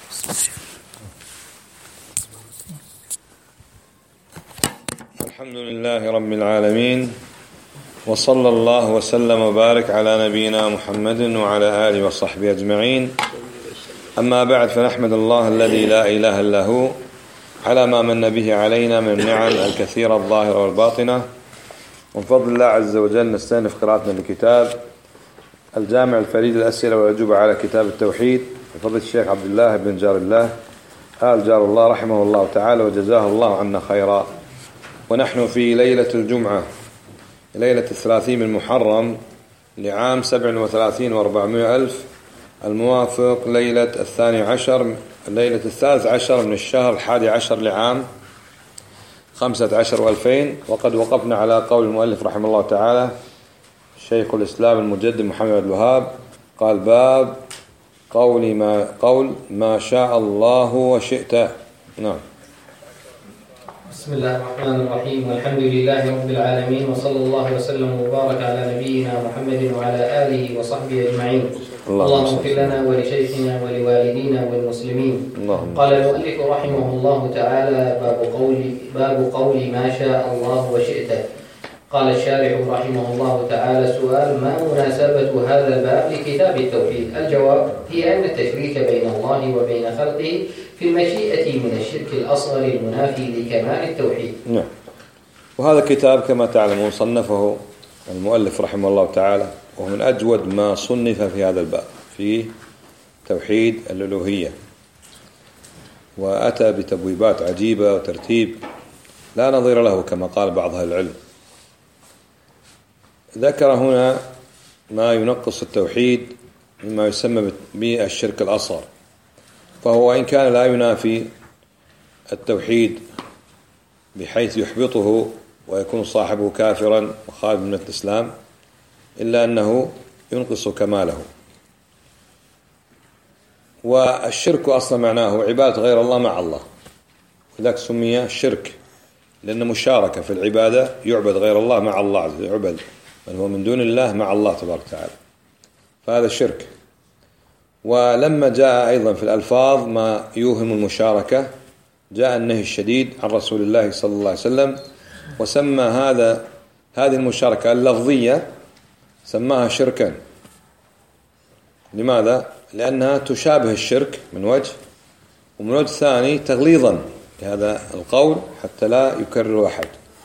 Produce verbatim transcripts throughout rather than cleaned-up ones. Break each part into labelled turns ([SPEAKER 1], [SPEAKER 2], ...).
[SPEAKER 1] الحمد لله رب العالمين، وصلى الله وسلم وبارك على نبينا محمد وعلى آله وصحبه أجمعين. أما بعد، فنحمد الله الذي لا إله إلا هو على ما من به علينا من النعم الكثيرة الظاهرة والباطنة. ومن فضل الله عز وجل نستأنف قراءتنا لكتاب الجامع الفريد الأسئلة والأجوبة على كتاب التوحيد بفضل الشيخ عبد الله بن جار الله آل جار الله رحمه الله تعالى وجزاه الله عنا خيرا. ونحن في ليلة الجمعة، ليلة الثلاثين من محرم لعام سبع وثلاثين وأربعمائة ألف، الموافق ليلة الثاني عشر ليلة الثالث عشر من الشهر الحادي عشر لعام خمسة عشر وألفين. وقد وقفنا على قول المؤلف رحمه الله تعالى شيخ الإسلام المجدد محمد بن الوهاب، قال: باب قول ما قول ما شاء الله وشئت. نعم.
[SPEAKER 2] بسم الله الرحمن الرحيم، والحمد لله رب العالمين، وصلى الله وسلم وبارك على نبينا محمد وعلى آله وصحبه أجمعين. اللهم اغفر لنا ولشيخنا ولوالدينا والمسلمين. قال المؤلف رحمه الله تعالى: باب قول باب قول ما شاء الله وشئت. قال الشارح رحمه الله تعالى: سؤال: ما مناسبة هذا الباب لكتاب التوحيد؟ الجواب: هي أن التشريك بين الله وبين خلقه في المشيئة من الشرك الأصغر المنافي لكمال التوحيد.
[SPEAKER 1] نعم. وهذا الكتاب كما تعلمون صنفه المؤلف رحمه الله تعالى، وهو من أجود ما صنف في هذا الباب في توحيد الألوهية، وأتى بتبويبات عجيبة وترتيب لا نظير له كما قال بعض أهل العلم. ذكر هنا ما ينقص التوحيد مما يسمى بالشرك الأصغر، فهو إن كان لا ينافي التوحيد بحيث يحبطه ويكون صاحبه كافرا وخارج من الإسلام، إلا أنه ينقص كماله. والشرك أصلا معناه عبادة غير الله مع الله، لذلك سمي شرك، لأن مشاركة في العبادة، يعبد غير الله مع الله عز وجل، يعبد من هو من دون الله مع الله تبارك وتعالى، فهذا الشرك. ولما جاء أيضا في الألفاظ ما يوهم المشاركة، جاء النهي الشديد عن رسول الله صلى الله عليه وسلم، وسمى هذا هذه المشاركة اللفظية سماها شركا. لماذا؟ لأنها تشابه الشرك من وجه، ومن وجه ثاني تغليظا لهذا القول حتى لا يكرر أحد.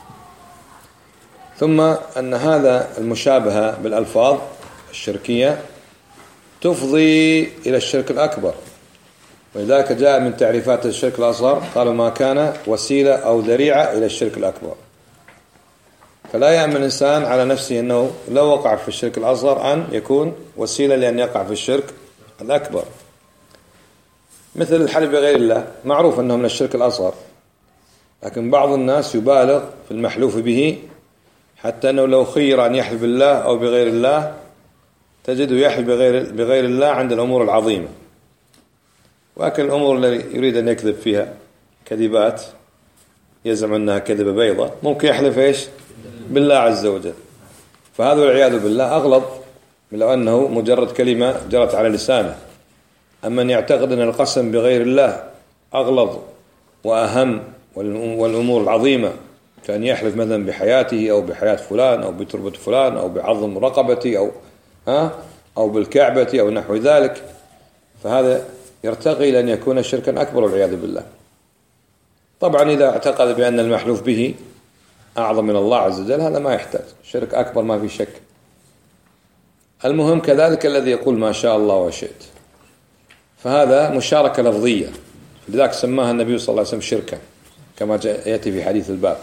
[SPEAKER 1] ثم أن هذا المشابهة بالألفاظ الشركية تفضي إلى الشرك الأكبر، ولذلك جاء من تعريفات الشرك الأصغر قالوا ما كان وسيلة أو ذريعة إلى الشرك الأكبر. فلا يأمن الإنسان على نفسه أنه لو وقع في الشرك الأصغر أن يكون وسيلة لأن يقع في الشرك الأكبر، مثل الحلف بغير الله، معروف أنه من الشرك الأصغر، لكن بعض الناس يبالغ في المحلوف به حتى أنه لو خير أن يحلف بالله أو بغير الله تجده يحلف بغير, بغير الله عند الأمور العظيمة. وأكل الأمور التي يريد أن يكذب فيها كذبات يزعم أنها كذبة بيضة، ممكن يحلف إيش؟ بالله عز وجل. فهذا والعياذ بالله أغلظ من لو أنه مجرد كلمة جرت على لسانه. أما أن يعتقد أن القسم بغير الله أغلظ وأهم والأمور العظيمة، كأن يحلف مثلا بحياته أو بحياة فلان أو بتربة فلان أو بعظم رقبته أو ها أو بالكعبة أو نحو ذلك، فهذا يرتقي لأن يكون شركا أكبر والعياذ بالله. طبعا إذا اعتقد بأن المحلوف به أعظم من الله عز وجل هذا ما يحتاج شرك أكبر، ما في شك. المهم كذلك الذي يقول ما شاء الله وشئت، فهذا مشاركة لفظية، لذلك سماها النبي صلى الله عليه وسلم شركا كما يأتي في حديث الباب،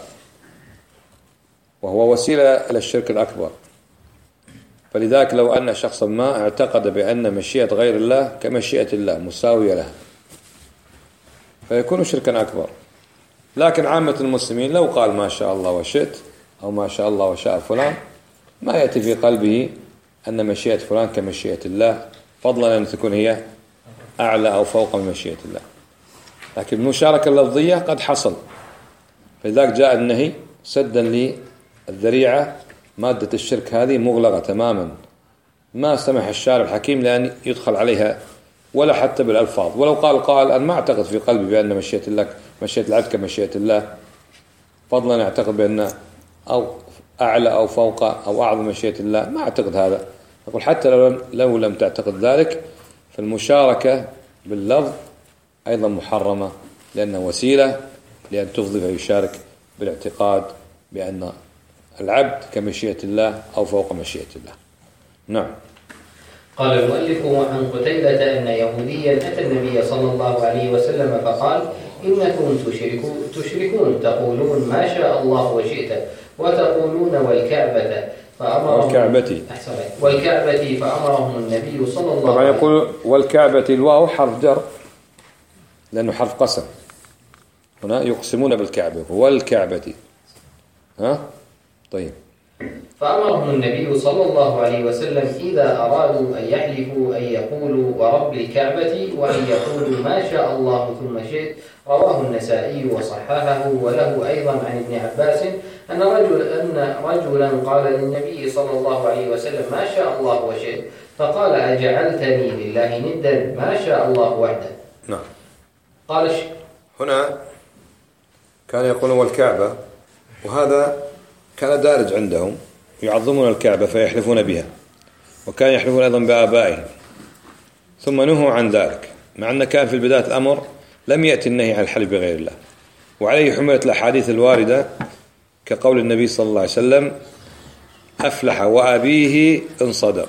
[SPEAKER 1] وهو وسيلة إلى الشرك الأكبر. فلذلك لو أن شخصا ما اعتقد بأن مشيئة غير الله كمشيئة الله مساوية لها فيكون شركا أكبر. لكن عامة المسلمين لو قال ما شاء الله وشئت أو ما شاء الله وشاء فلان، ما يأتي في قلبه أن مشيئة فلان كمشيئة الله، فضلا أن تكون هي أعلى أو فوق من مشيئة الله. لكن المشاركة اللفظية قد حصل، فلذلك جاء النهي سدا للذريعة. مادة الشرك هذه مغلقة تماما، ما سمح الشارع الحكيم لأن يدخل عليها ولا حتى بالألفاظ. ولو قال قائل أنا ما أعتقد في قلبي بأن مشيئة الله مشيئة العبد كمشيئة الله، فضلا أعتقد بأن أو أعلى أو فوق أو أعظم مشيئة الله، ما أعتقد هذا. أقول حتى لو لو لم تعتقد ذلك فالمشاركة باللفظ أيضا محرمة، لأنها وسيلة لأن تفضي فيشارك بالاعتقاد بأن العبد كمشيئة الله أو فوق مشيئة الله. نعم.
[SPEAKER 2] قال المؤلف عن قتيبة أن يهوديا أتى النبي صلى الله عليه وسلم فقال إنكم تشركون, تشركون تقولون ما شاء الله وشئت وتقولون والكعبة فأمرهم
[SPEAKER 1] والكعبة
[SPEAKER 2] والكعبة فأمرهم النبي صلى الله عليه وسلم.
[SPEAKER 1] طبعا يقول والكعبة الواو حرف جر لأنه حرف قسم، هنا يقسمون بالكعبة والكعبة. ها طيب.
[SPEAKER 2] فأمرهم النبي صلى الله عليه وسلم إذا أرادوا أن يحلفوا أن يقولوا ورب الكعبة وأن يقولوا ما شاء الله ثم شئت. رواه النسائي وصححه، وله أيضا عن ابن عباس أن رجل أن رجلا قال للنبي صلى الله عليه وسلم ما شاء الله وشئت، فقال أجعلتني لله ندا ما شاء الله وحده.
[SPEAKER 1] نعم.
[SPEAKER 2] قال
[SPEAKER 1] هنا كان يقولون والكعبة، وهذا كان دارج عندهم، يعظمون الكعبة فيحلفون بها، وكان يحلفون أيضا بآبائهم، ثم نهوا عن ذلك، مع أن كان في البداية الأمر لم يأتي النهي عن الحلف بغير الله. وعليه حملت الأحاديث الواردة كقول النبي صلى الله عليه وسلم أفلح وأبيه إن صدق.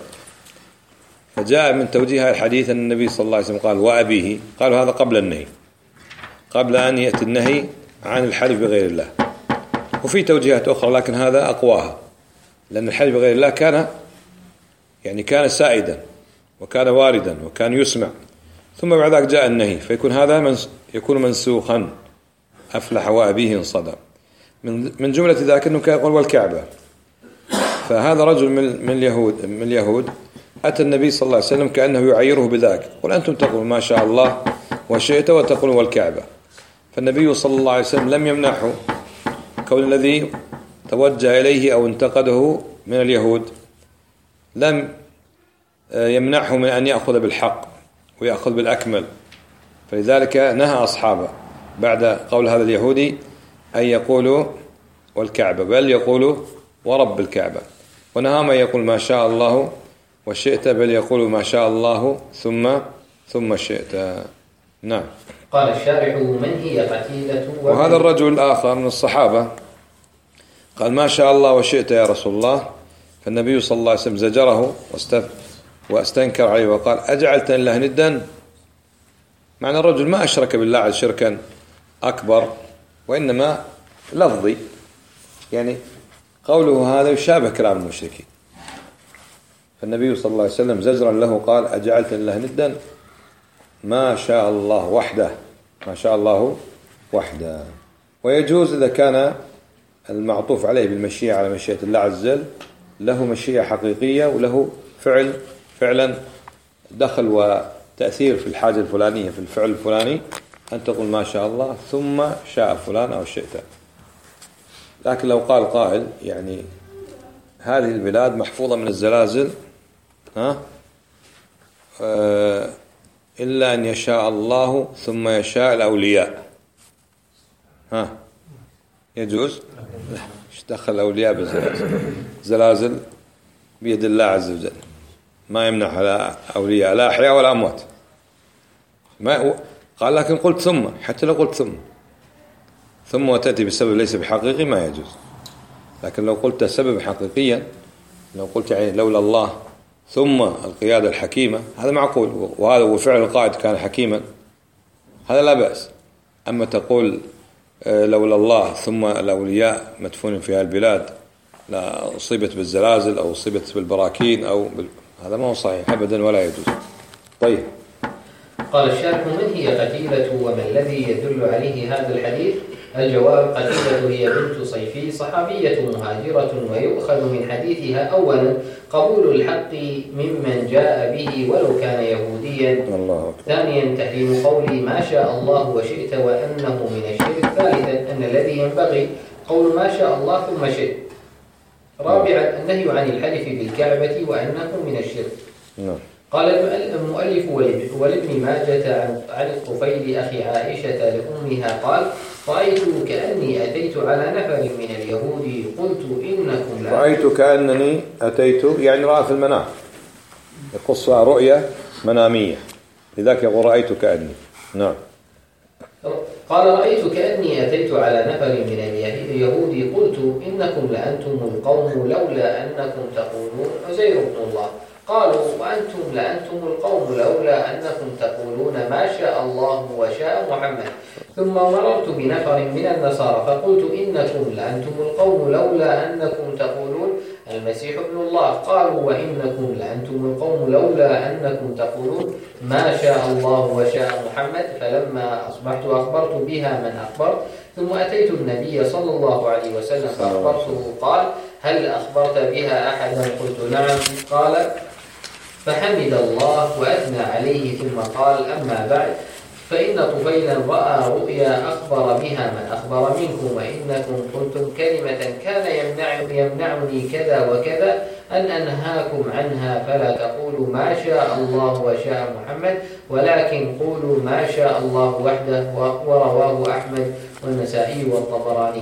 [SPEAKER 1] فجاء من توجيه الحديث أن النبي صلى الله عليه وسلم قال وأبيه، قالوا هذا قبل النهي، قبل أن يأتي النهي عن الحلف بغير الله. وفي توجيهات أخرى لكن هذا أقواها، لأن الحلف بغير الله كان يعني كان سائدا وكان واردا وكان يسمع، ثم بعد ذلك جاء النهي، فيكون هذا منس يكون منسوخا أفلح وأبيه إن صدق. من من جملة ذلك أنه كان يقول والكعبة. فهذا رجل من من اليهود من اليهود أتى النبي صلى الله عليه وسلم كأنه يعيره بذلك، قل أنتم تقولون ما شاء الله وشئت وتقولون والكعبة. فالنبي صلى الله عليه وسلم لم يمنحه، كون الذي توجه إليه أو انتقده من اليهود لم يمنعه من أن يأخذ بالحق ويأخذ بالأكمل، فلذلك نهى أصحابه بعد قول هذا اليهودي أن يقولوا والكعبة، بل يقولوا ورب الكعبة، ونهى من يقول ما شاء الله وشئت، بل يقولوا ما شاء الله ثم ثم شئت. نعم.
[SPEAKER 2] قال الشارح من هي قتيلة.
[SPEAKER 1] وهذا الرجل الآخر من الصحابة قال ما شاء الله وشئت يا رسول الله، فالنبي صلى الله عليه وسلم زجره واستنكر عليه وقال أجعلت الله ندا. معنى الرجل ما أشرك بالله شركا أكبر، وإنما لفظي، يعني قوله هذا يشابه كلام المشركين. فالنبي صلى الله عليه وسلم زجرا له قال أجعلت الله ندا ما شاء الله وحده، ما شاء الله وحده. ويجوز إذا كان المعطوف عليه بالمشيئة على مشيئة الله عز وجل له مشيئة حقيقية وله فعل فعلا دخل وتأثير في الحاجة الفلانية في الفعل الفلاني، أن تقول ما شاء الله ثم شاء فلان أو شئت. لكن لو قال قائل يعني هذه البلاد محفوظة من الزلازل ها آه إلا أن يشاء الله ثم يشاء الأولياء، ها يجوز؟ لا، ايش دخل الأولياء بالزلازل؟ زلازل بيد الله عز وجل، ما يمنع على أولياء لا أحياء ولا أموات. ما قال لكن قلت ثم، حتى لو قلت ثم ثم وتأتي بسبب ليس بحقيقي ما يجوز. لكن لو قلت سبب حقيقيا، لو قلت يعني لولا الله ثم القيادة الحكيمة، هذا معقول، وهذا وفعل القائد كان حكيما، هذا لا بأس. أما تقول لولا الله ثم الأولياء مدفون في هالبلاد لا أصيبت بالزلازل أو أصيبت بالبراكين أو بال... هذا ما هو صحيح أبدا ولا يجوز. طيب.
[SPEAKER 2] قال الشارح من هي قتيلة وما الذي يدل عليه هذا الحديث؟ الجواب قتيلة هي بنت صيفي صحابية مهاجرة، ويؤخذ من حديثها أولا قبول الحق ممن جاء به ولو كان يهوديا،
[SPEAKER 1] الله أكبر.
[SPEAKER 2] ثانيا تحريم قولي ما شاء الله وشئت وأنه من الشرك، ثالثا أن الذي ينبغي قول ما شاء الله ثم شئت، رابعا النهي عن الحلف بالكعبة وأنه من الشرك.
[SPEAKER 1] نعم.
[SPEAKER 2] قال المؤلف ولابن ماجة عن الطفيل أخي عائشة لأمها قال رأيت كأني أتيت على نفر من اليهود قلت إنكم لا
[SPEAKER 1] رأيت كأنني أتيت يعني رأى في المنام، القصة رؤية منامية، لذلك يقول رأيت كأني. نعم.
[SPEAKER 2] قال رأيت كأني أتيت على نفر من اليهود قلت إنكم لأنتم القوم لولا أنكم تقولون عزير بن الله. قالوا وأنتم لأنتم القوم لولا أنكم تقولون ما شاء الله وشاء محمد. ثم مررت بنفر من النصارى فقلت إنكم لأنتم القوم لولا أنكم تقولون المسيح ابن الله. قالوا وإنكم لأنتم القوم لولا أنكم تقولون ما شاء الله وشاء محمد. فلما أصبحت أخبرت بها من أخبرت ثم أتيت النبي صلى الله عليه وسلم فأخبرته قال هل أخبرت بها أحدا؟ قلت نعم. قال فحمد الله وأثنى عليه ثم قال أما بعد فإن طفيلا رأى رؤيا أخبر بها من أخبر منكم وإنكم قلتم كلمة كان يمنع يمنعني كذا وكذا أن أنهاكم عنها فلا تقولوا ما شاء الله وشاء محمد ولكن قولوا ما شاء الله وحده. ورواه أحمد والنسائي والطبراني.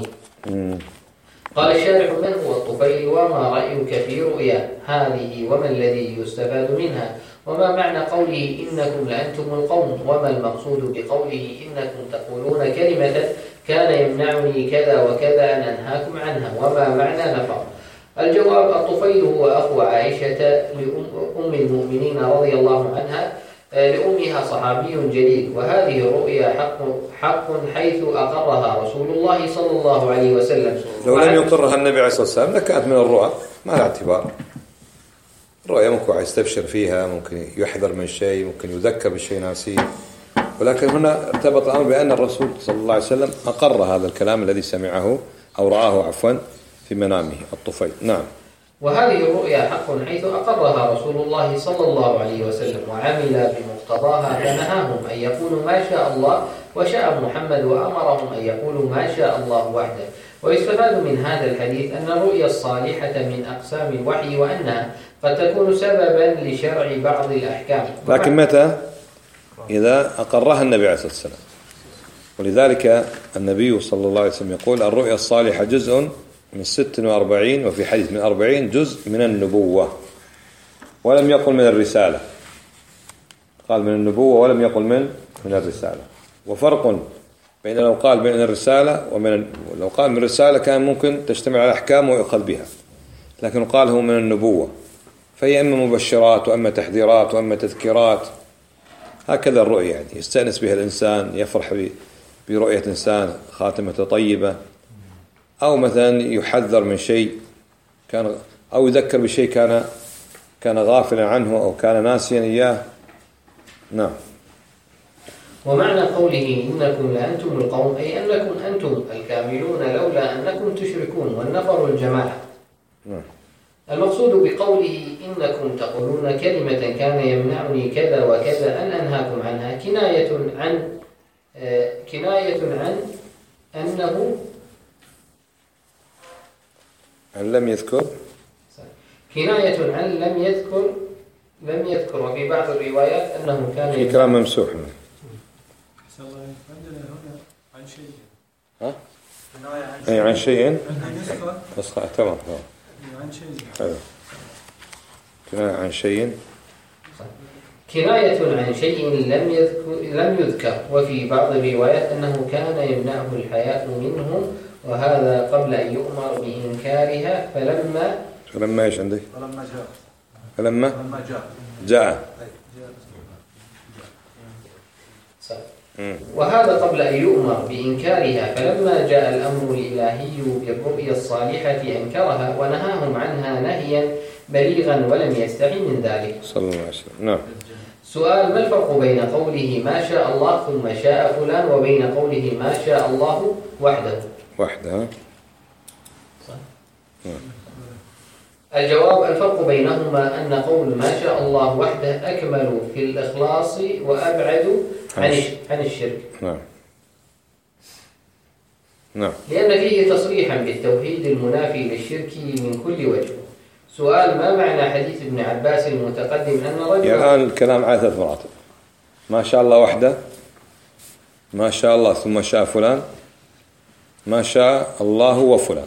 [SPEAKER 2] قال الشارح من هو الطفيل وما رأيك في رؤيا هذه وما الذي يستفاد منها وما معنى قوله إنكم لأنتم القوم وما المقصود بقوله إنكم تقولون كلمة كان يمنعني كذا وكذا أن أنهاكم عنها وما معنى نفر؟ الجواب الطفيل هو أخو عائشة لأم المؤمنين رضي الله عنها لأمها صحابي جليل وهذه الرؤيا حق, حق حيث أقرها رسول الله صلى الله عليه وسلم.
[SPEAKER 1] لو لم يقرها النبي عليه الصلاة والسلام لكانت من الرؤى ما لها اعتبار. الرؤيا ممكن يستبشر فيها، ممكن يحذر من شيء، ممكن يذكر بشيء ناسيه، ولكن هنا ارتبط الأمر بأن الرسول صلى الله عليه وسلم أقر هذا الكلام الذي سمعه أو رآه عفوا في منامه الطفيل. نعم.
[SPEAKER 2] وهذه الرؤيا حق حيث أقرها رسول الله صلى الله عليه وسلم وعمل بمقتضاها فنهاهم أن يقولوا ما شاء الله وشاء محمد وأمرهم أن يقولوا ما شاء الله وحده. ويستفاد من هذا الحديث أن الرؤيا الصالحة من أقسام الوحي وأنها قد تكون سببا لشرع بعض الأحكام.
[SPEAKER 1] لكن متى؟ إذا أقرها النبي عليه الصلاة والسلام. ولذلك النبي صلى الله عليه وسلم يقول الرؤيا الصالحة جزء من ست وأربعين وفي حديث من أربعين جزء من النبوة، ولم يقل من الرسالة، قال من النبوة ولم يقل من من الرسالة. وفرق بين لو قال بين الرسالة ومن لو قال من الرسالة كان ممكن تجتمع على أحكام ويؤخذ بها، لكن قال هو من النبوة، فهي إما مبشرات وأما تحذيرات وأما تذكيرات. هكذا الرؤيا يعني يستأنس بها الإنسان، يفرح برؤية إنسان خاتمة طيبة، أو مثلا يحذر من شيء كان أو يذكر بشيء كان كان غافلا عنه أو كان ناسيا إياه. نعم.
[SPEAKER 2] ومعنى قوله إنكم لأنتم القوم أي أنكم أنتم الكاملون لولا أنكم تشركون والنفر الجماعة.
[SPEAKER 1] نعم.
[SPEAKER 2] المقصود بقوله إنكم تقولون كلمة كان يمنعني كذا وكذا أن أنهاكم عنها كناية عن آه كناية عن أنه
[SPEAKER 1] أن لم يذكر
[SPEAKER 2] كناية عن لم يذكر لم يذكر وفي بعض الروايات أنه كان
[SPEAKER 1] في كلام ممسوح.
[SPEAKER 3] عن شيء
[SPEAKER 1] ها؟ أي عن شيء بس تمام.
[SPEAKER 3] عن شيء
[SPEAKER 1] حلو. كناية عن شيء
[SPEAKER 2] كناية عن شيء لم يذكر لم يذكر وفي بعض الروايات أنه كان يمنعه الحياء منه وهذا قبل أن يؤمر بإنكارها فلما
[SPEAKER 1] فلما إيش عندي؟
[SPEAKER 3] فلما جاء
[SPEAKER 1] فلما
[SPEAKER 3] فلما جاء
[SPEAKER 1] جاء
[SPEAKER 2] وهذا قبل أن يؤمر بإنكارها فلما جاء الأمر الإلهي بالرؤيا الصالحة أنكرها ونهاهم عنها نهيا بليغا ولم يستحي من ذلك
[SPEAKER 1] صلى الله عليه وسلم. نعم.
[SPEAKER 2] سؤال: ما الفرق بين قوله ما شاء الله ثم شاء فلان وبين قوله ما شاء الله وحده؟
[SPEAKER 1] وحده.
[SPEAKER 2] الجواب: الفرق بينهما أن قول ما شاء الله وحده أكمل في الإخلاص وأبعد عن عن الشرك.
[SPEAKER 1] نعم. نعم.
[SPEAKER 2] لأن فيه تصريحا بالتوحيد المنافي للشرك من كل وجه. سؤال: ما معنى حديث ابن عباس المتقدم أن رجلا
[SPEAKER 1] يعني الآن الكلام على ثلاث مراتب: ما شاء الله وحده، ما شاء الله ثم شاء فلان، ما شاء الله وفلان.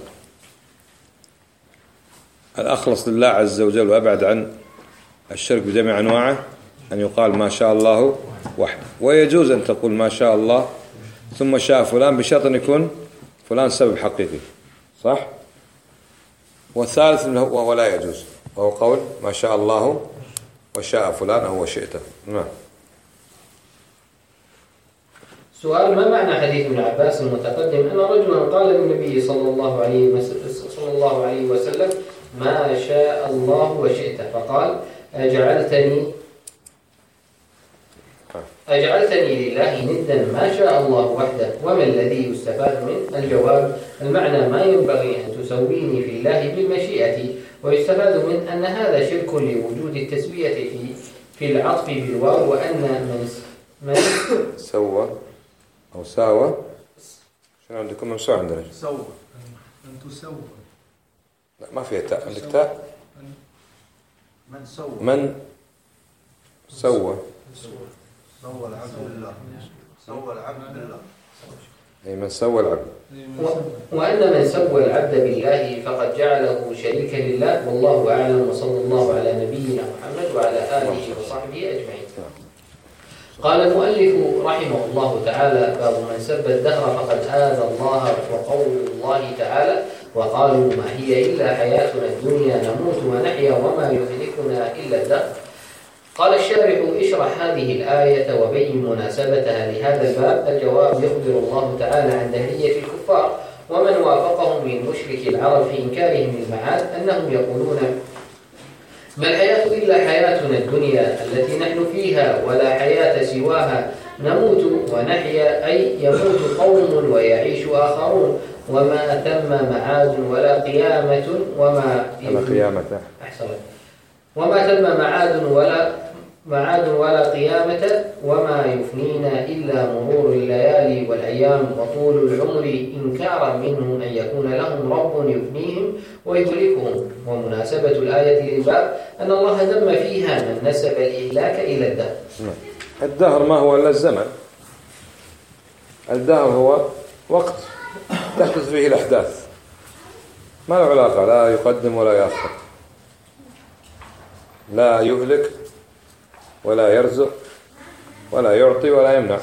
[SPEAKER 1] الأخلص لله عز وجل وأبعد عن الشرك بجميع أنواعه أن يقال ما شاء الله وحده، ويجوز أن تقول ما شاء الله ثم شاء فلان بشرط أن يكون فلان سبب حقيقي، صح؟ والثالث وهو لا يجوز، وهو قول ما شاء الله وشاء فلان أو وشئته. نعم.
[SPEAKER 2] سؤال: ما معنى حديث ابن عباس المتقدم أن رجلا قال للنبي صلى الله عليه وسلم, صلى الله عليه وسلم ما شاء الله وشئت، فقال: أجعلتني أجعلتني لله ندا ما شاء الله وحده، وما الذي يستفاد من الجواب؟ المعنى: ما ينبغي أن تسويني في الله بالمشيئة. ويستفاد من أن هذا شرك لوجود التسوية في في العطف بالواو، وأن من من
[SPEAKER 1] سوى أو ساوى. شنو عندكم ممسوح عندنا؟
[SPEAKER 3] سوى. أن تسوى.
[SPEAKER 1] لا ما فيها تاء. عندك تاء؟
[SPEAKER 3] من سوى.
[SPEAKER 1] من سوى.
[SPEAKER 3] سوى العبد بالله. سوى العبد بالله.
[SPEAKER 1] أي من سوى العبد.
[SPEAKER 2] وأن من سوى العبد بالله فقد جعله شريكا لله، والله أعلم، وصلى الله على نبينا محمد وعلى آله وصحبه أجمعين. قال المؤلف رحمه الله تعالى: باب من سب الدهر فقد آذى الله. وقول الله تعالى: وقالوا ما هي إلا حياتنا الدنيا نموت ونحيا وما يهلكنا إلا الدهر. قال الشارح: اشرح هذه الآية وبين مناسبتها لهذا الباب. الجواب: يخبر الله تعالى عن دهرية الكفار ومن وافقهم من مشرك العرب في إنكارهم المعاد، أنهم يقولون: ما الحياة إلا حياتنا الدنيا التي نحن فيها ولا حياة سواها، نموت ونحيا، أي يموت قوم ويعيش آخرون، وما ثم معاد ولا قيامة وما
[SPEAKER 1] قيامة
[SPEAKER 2] أحسن وما ثم معاد ولا معاد ولا قيامة، وما يفنينا إلا مرور الليالي والأيام وطول العمر، إنكارا منهم أن يكون لهم رب يفنيهم ويهلكهم. ومناسبة الآية للباب أن الله ذم فيها من نسب الإهلاك إلى الدهر.
[SPEAKER 1] الدهر ما هو إلا الزمن. الدهر هو وقت تحدث فيه الأحداث، ما له علاقة، لا يقدم ولا يأخر، لا يهلك ولا يرزق ولا يعطي ولا يمنع،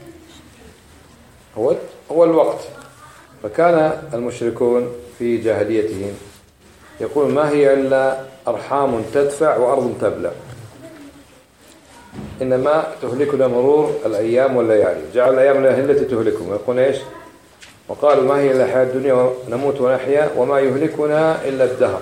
[SPEAKER 1] هو هو الوقت. فكان المشركون في جاهليتهم يقول: ما هي إلا أرحام تدفع وأرض تبلع، إنما تهلكنا مرور الأيام والليالي. جعل الأيام والليالي التي تهلكهم، ويقول إيش؟ وقالوا ما هي إلا حياة الدنيا نموت ونحيا وما يهلكنا إلا الدهر.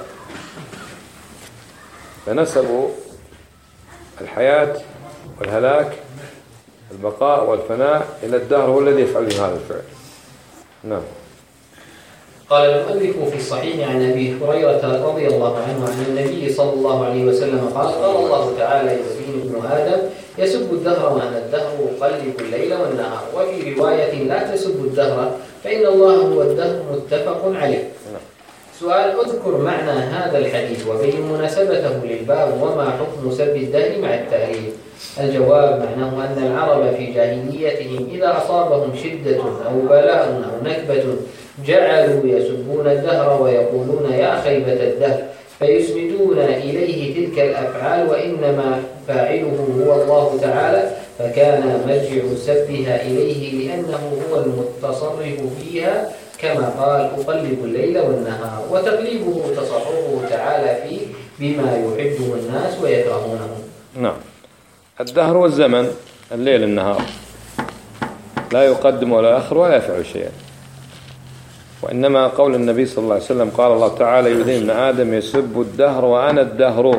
[SPEAKER 1] فنسبوا الحياة والهلاك، البقاء والفناء، إلى الدهر هو الذي يفعل هذا الفعل. نعم.
[SPEAKER 2] قال المؤلف في الصحيح عن أبي هريرة رضي الله عنه عن النبي صلى الله عليه وسلم قال: قال الله تعالى: يزين ابن آدم يسب الدهر وأنا الدهر أقلب الليل والنهار. وفي رواية: لا تسبوا الدهر فإن الله هو الدهر، متفق عليه. سؤال: اذكر معنى هذا الحديث وبين مناسبته للباب، وما حكم سب الدهر مع التأليف؟ الجواب: معناه أن العرب في جاهليتهم إذا أصابهم شدة أو بلاء أو نكبة جعلوا يسبون الدهر ويقولون: يا خيبة الدهر، فيسندون إليه تلك الأفعال، وإنما فاعله هو الله تعالى، فكان مرجع سبها إليه لأنه هو المتصرف فيها، كما قال: أقلب الليل والنهار. وتقليبه تصرفه تعالى فيه بما يحبه الناس ويكرهونه.
[SPEAKER 1] نعم. الدهر هو الزمن، الليل النهار، لا يقدم ولا يأخر ولا يفعل شيئا. وإنما قول النبي صلى الله عليه وسلم: قال الله تعالى: يؤذي ابن آدم يسب الدهر وأنا الدهر،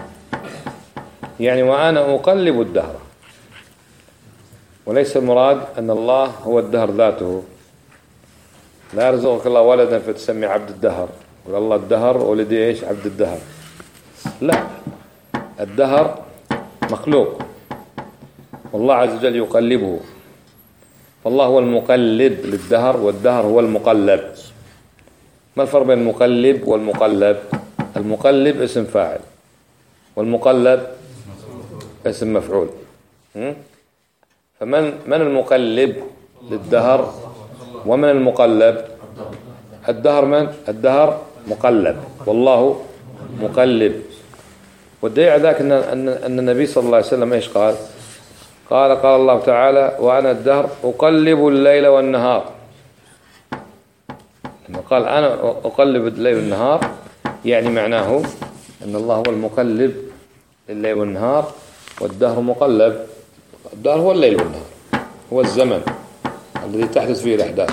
[SPEAKER 1] يعني وأنا أقلب الدهر، وليس المراد أن الله هو الدهر ذاته. لا يرزقك الله ولدا فتسمي عبد الدهر، قل الله الدهر ولدي إيش؟ عبد الدهر. لا، الدهر مخلوق والله عز وجل يقلبه، فالله هو المقلب للدهر والدهر هو المقلب. ما الفرق بين المقلب والمقلب؟ المقلب اسم فاعل والمقلب اسم مفعول. فمن من المقلب للدهر ومن المقلب؟ الدهر من؟ الدهر مقلب والله مقلب. والدليل على ذلك أن أن النبي صلى الله عليه وسلم إيش قال؟ قال قال الله تعالى وأنا الدهر أقلب الليل والنهار. لما قال أنا أقلب الليل والنهار يعني معناه أن الله هو المقلب الليل والنهار والدهر مقلب. الدهر هو الليل والنهار، هو الزمن الذي تحدث فيه الأحداث.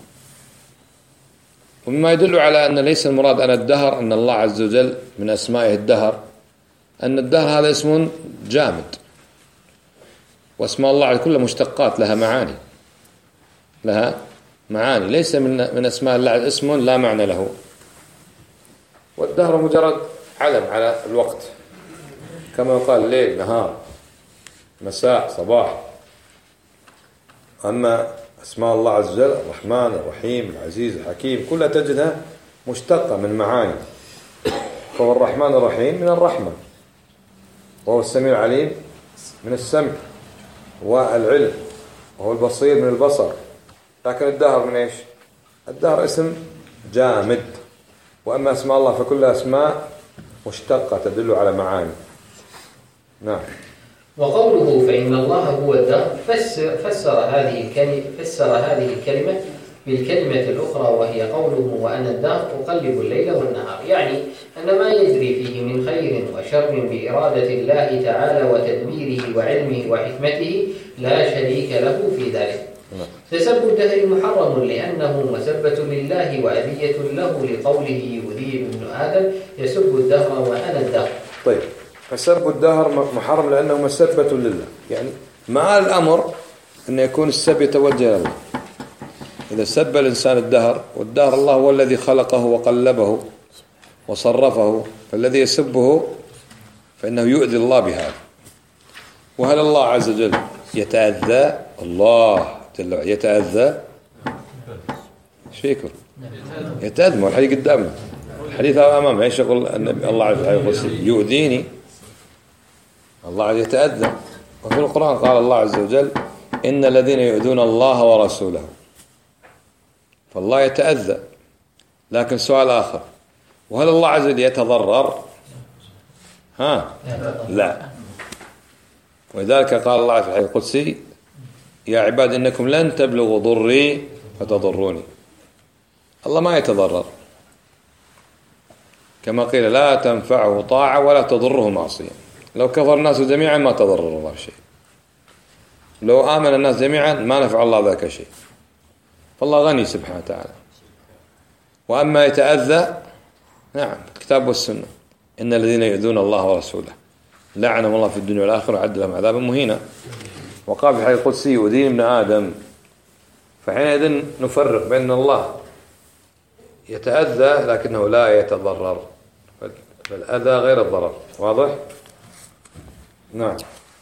[SPEAKER 1] ومما يدل على أن ليس المراد أنا الدهر أن الله عز وجل من أسمائه الدهر، أن الدهر هذا اسم جامد، واسماء الله كلها مشتقات لها معاني، لها معاني، ليس من من أسماء الله اسم لا معنى له. والدهر مجرد علم على الوقت، كما يقال ليل نهار مساء صباح. أما أسماء الله عز وجل الرحمن الرحيم العزيز الحكيم كلها تجدها مشتقة من معاني. فهو الرحمن الرحيم من الرحمة، وهو السميع العليم من السمع والعلم، وهو البصير من البصر. لكن الدهر من إيش؟ الدهر اسم جامد. وأما أسماء الله فكلها أسماء مشتقة تدل على معاني. نعم.
[SPEAKER 2] وقوله فإن الله هو الدهر فسر, فسر هذه الكلمة فسر هذه الكلمة بالكلمة الأخرى وهي قوله وأنا الدهر أقلب الليل والنهار، يعني أن ما يجري فيه من خير وشر بإرادة الله تعالى وتدبيره وعلمه وحكمته لا شريك له في ذلك. فسب الدهر محرم لأنه مسبة لله وأذية له، لقوله يذيب ابن آدم يسب الدهر وأنا الدهر.
[SPEAKER 1] طيب، فسب الدهر محرم لأنه مسبة لله، يعني مع الأمر أن يكون السب يتوجه لله. إذا سب الإنسان الدهر، والدهر الله هو الذي خلقه وقلبه وصرفه، فالذي يسبه فإنه يؤذي الله بهذا. وهل الله عز وجل يتأذى؟ الله جل وعلا يتأذى؟ ايش فيكم؟ يتأذى، ما الحديث قدامنا، الحديث هذا أمامه. ايش يقول الله عز وجل؟ يؤذيني. الله عز وجل يتأذى. وفي القرآن قال الله عز وجل إن الذين يؤذون الله ورسوله، فالله يتأذى. لكن سؤال آخر، وهل الله عز وجل يتضرر؟ ها؟ لا. ولذلك قال الله في الحديث القدسي يا عباد إنكم لن تبلغوا ضري فتضروني. الله ما يتضرر، كما قيل لا تنفعه طاعة ولا تضره معصية. لو كفر الناس جميعا ما تضرر الله شيء، لو آمن الناس جميعا ما نفع الله ذاك شيء. فالله غني سبحانه وتعالى. وأما يتأذى، نعم، الكتاب والسنة إن الذين يؤذون الله ورسوله لعنهم الله في الدنيا والآخرة وأعد لهم عذابا مهينا. وقال في الحديث القدسي يؤذيني ابن آدم. فحينئذ نفرق بين الله يتأذى لكنه لا يتضرر، فالأذى غير الضرر. واضح؟ نعم.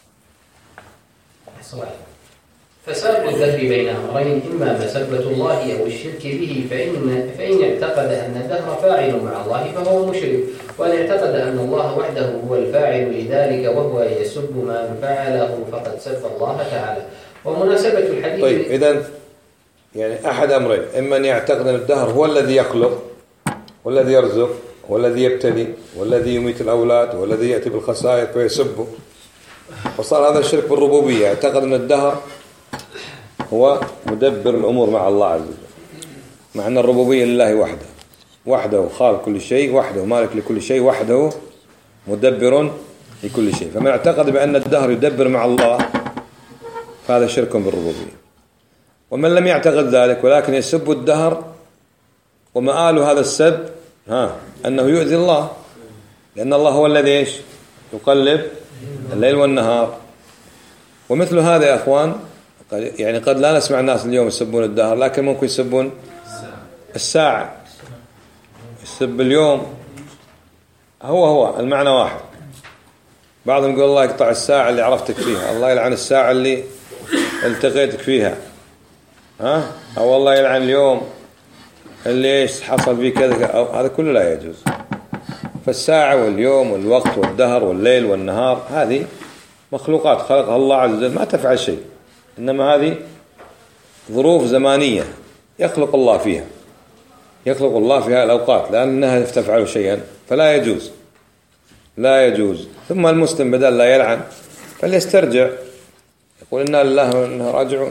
[SPEAKER 2] فساب الدهر بين أمرين، إما مسبة الله أو الشرك به، فإن, فإن اعتقد أن الدهر فاعل مع الله فهو مشرك، وإن اعتقد أن الله وحده هو الفاعل لذلك وهو يسب ما فعله فقد سب الله تعالى. ومناسبة الحديث.
[SPEAKER 1] طيب، إذن يعني أحد أمرين، إما أن يعتقد أن الدهر هو الذي يخلق والذي يرزق والذي يبتلي والذي يميت الأولاد والذي يأتي بالخسائر فيسبه، وصار هذا الشرك بالربوبية. اعتقد أن الدهر هو مدبر الأمور مع الله عز وجل، مع أن الربوبية لله وحده، وحده خالق كل شيء، وحده مالك لكل شيء، وحده مدبر لكل شيء. فمن اعتقد بأن الدهر يدبر مع الله فهذا شرك بالربوبية. ومن لم يعتقد ذلك ولكن يسب الدهر، ومآل هذا السب ها أنه يؤذي الله، لأن الله هو الذي إيش يقلب الليل والنهار. ومثل هذا يا أخوان، يعني قد لا نسمع الناس اليوم يسبون الدهر، لكن ممكن يسبون الساعة، يسب اليوم، هو هو المعنى واحد. بعضهم يقول الله يقطع الساعة اللي عرفتك فيها، الله يلعن الساعة اللي التقيتك فيها، ها؟ أو الله يلعن اليوم اللي إيش حصل فيه كذا. هذا كله لا يجوز. فالساعة واليوم والوقت والدهر والليل والنهار هذه مخلوقات خلقها الله عز وجل ما تفعل شيء، إنما هذه ظروف زمانية يخلق الله فيها يخلق الله فيها الأوقات لأنها تفعل شيئا فلا يجوز لا يجوز. ثم المسلم بدل لا يلعن فليسترجع يقول إنا لله وإنا راجعون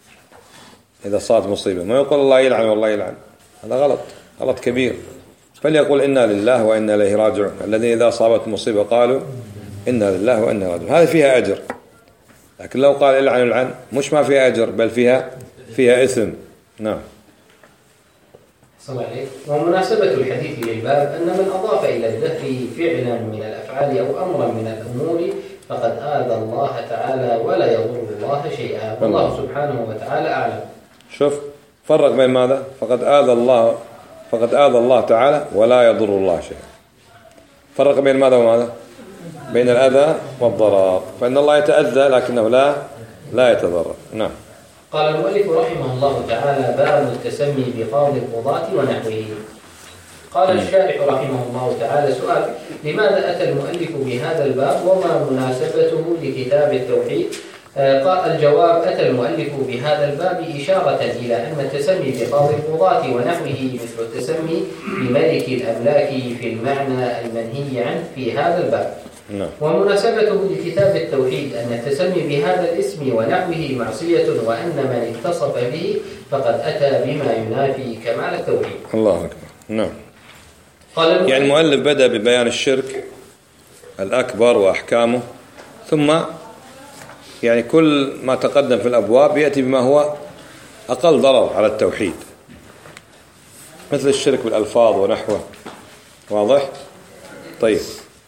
[SPEAKER 1] إذا صارت مصيبة، ما يقول الله يلعن والله يلعن، هذا غلط غلط كبير. فليقول إنا لله وإنا إليه راجعون. الذين إذا أصابت مصيبة قالوا إنا لله وإنا راجعون، هذا فيها أجر. لكن لو قال العن العن مش ما فيها أجر بل فيها فيها إثم. نعم.
[SPEAKER 2] السلام عليكم. ومناسبة الحديث للباب أن من أضاف إلى الدهر فعلا من الأفعال أو أمرا من الأمور فقد آذى الله تعالى ولا يضر الله شيئا، والله سبحانه وتعالى أعلم.
[SPEAKER 1] شوف فرق بين ماذا؟ فقد آذى الله فقد آذى الله تعالى ولا يضر الله شيئا. فرق بين ماذا وماذا؟ بين الأذى والضرر، فإن الله يتأذى لكنه لا لا يتضرر. نعم.
[SPEAKER 2] قال المؤلف رحمه الله تعالى: باب التسمي بقاضي القضاة ونحوه. قال الشارح رحمه الله تعالى: سؤال: لماذا أتى المؤلف بهذا الباب وما مناسبته لكتاب التوحيد؟ قال الجواب: أتى المؤلف بهذا الباب إشارة إلى أن التسمي بقاضي القضاة ونحوه مثل التسمي بملك الأملاك في المعنى المنهي عنه في هذا الباب.
[SPEAKER 1] نعم.
[SPEAKER 2] ومناسبته لكتاب التوحيد أن التسمي بهذا الاسم ونحوه معصية، وأن من اتصف به فقد أتى بما ينافي كمال التوحيد.
[SPEAKER 1] الله أكبر. نعم.
[SPEAKER 2] قال
[SPEAKER 1] يعني المؤلف بدأ ببيان الشرك الأكبر وأحكامه، ثم يعني كل ما تقدم في الأبواب يأتي بما هو أقل ضرر على التوحيد، مثل الشرك بالألفاظ ونحوه. واضح؟ طيب.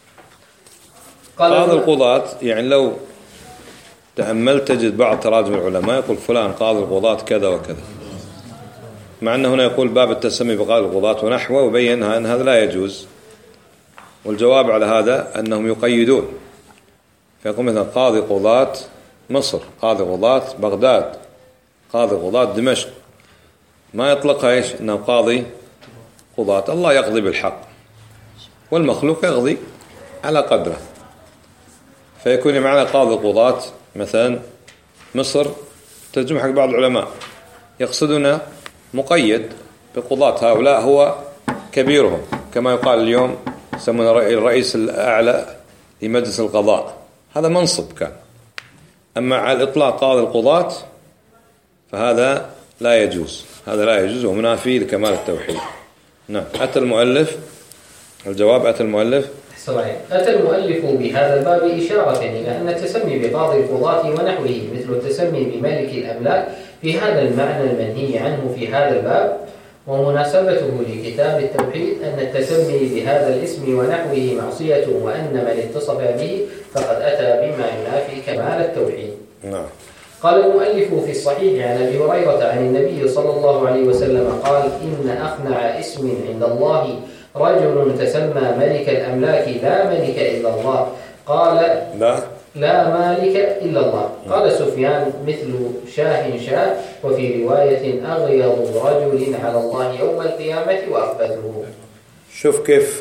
[SPEAKER 1] قاضي القضاة يعني لو تأملت تجد بعض تراجم العلماء يقول فلان قاضي القضاة كذا وكذا، مع أنه هنا يقول باب التسمي بقاضي القضاة ونحوه، وبين أن هذا لا يجوز. والجواب على هذا أنهم يقيدون، فيقول مثلا قاضي قضاة مصر، قاضي قضاة بغداد، قاضي قضاة دمشق، ما يطلقها إيش أنه قاضي قضاة. الله يقضي بالحق والمخلوق يقضي على قدره، فيكون معنى قاضي قضاة مثلا مصر ترجم حق بعض العلماء يقصدون مقيد بقضاة هؤلاء هو كبيرهم، كما يقال اليوم يسمونه الرئيس الأعلى لمجلس القضاء، هذا منصب كان. أما على الإطلاق قاضي القضاة فهذا لا يجوز، هذا لا يجوز ومنافي لكمال التوحيد. نعم. أتى المؤلف الجواب أتى المؤلف
[SPEAKER 2] صحيح. أتى المؤلف بهذا الباب إشارة إلى أن التسمي بقاضي القضاة ونحوه مثل التسمي بملك الأملاك في هذا المعنى المنهي عنه في هذا الباب. ومناسبته لكتاب التوحيد أن التسمي بهذا الاسم ونحوه معصية، وأن من اتصف به فقد أتى بما ينافي كمال التوحيد.
[SPEAKER 1] نعم.
[SPEAKER 2] قال المؤلف في الصحيح عن أبي هريرة عن النبي صلى الله عليه وسلم قال: إن أخنع اسم عند الله رجل تسمى ملك الأملاك لا ملك إلا الله. قال:
[SPEAKER 1] لا
[SPEAKER 2] لا مالك إلا الله. قال سفيان: مثل شاه شاه، وفي رواية أغيظ رجل على الله يوم القيامة وأخبثه.
[SPEAKER 1] شوف كيف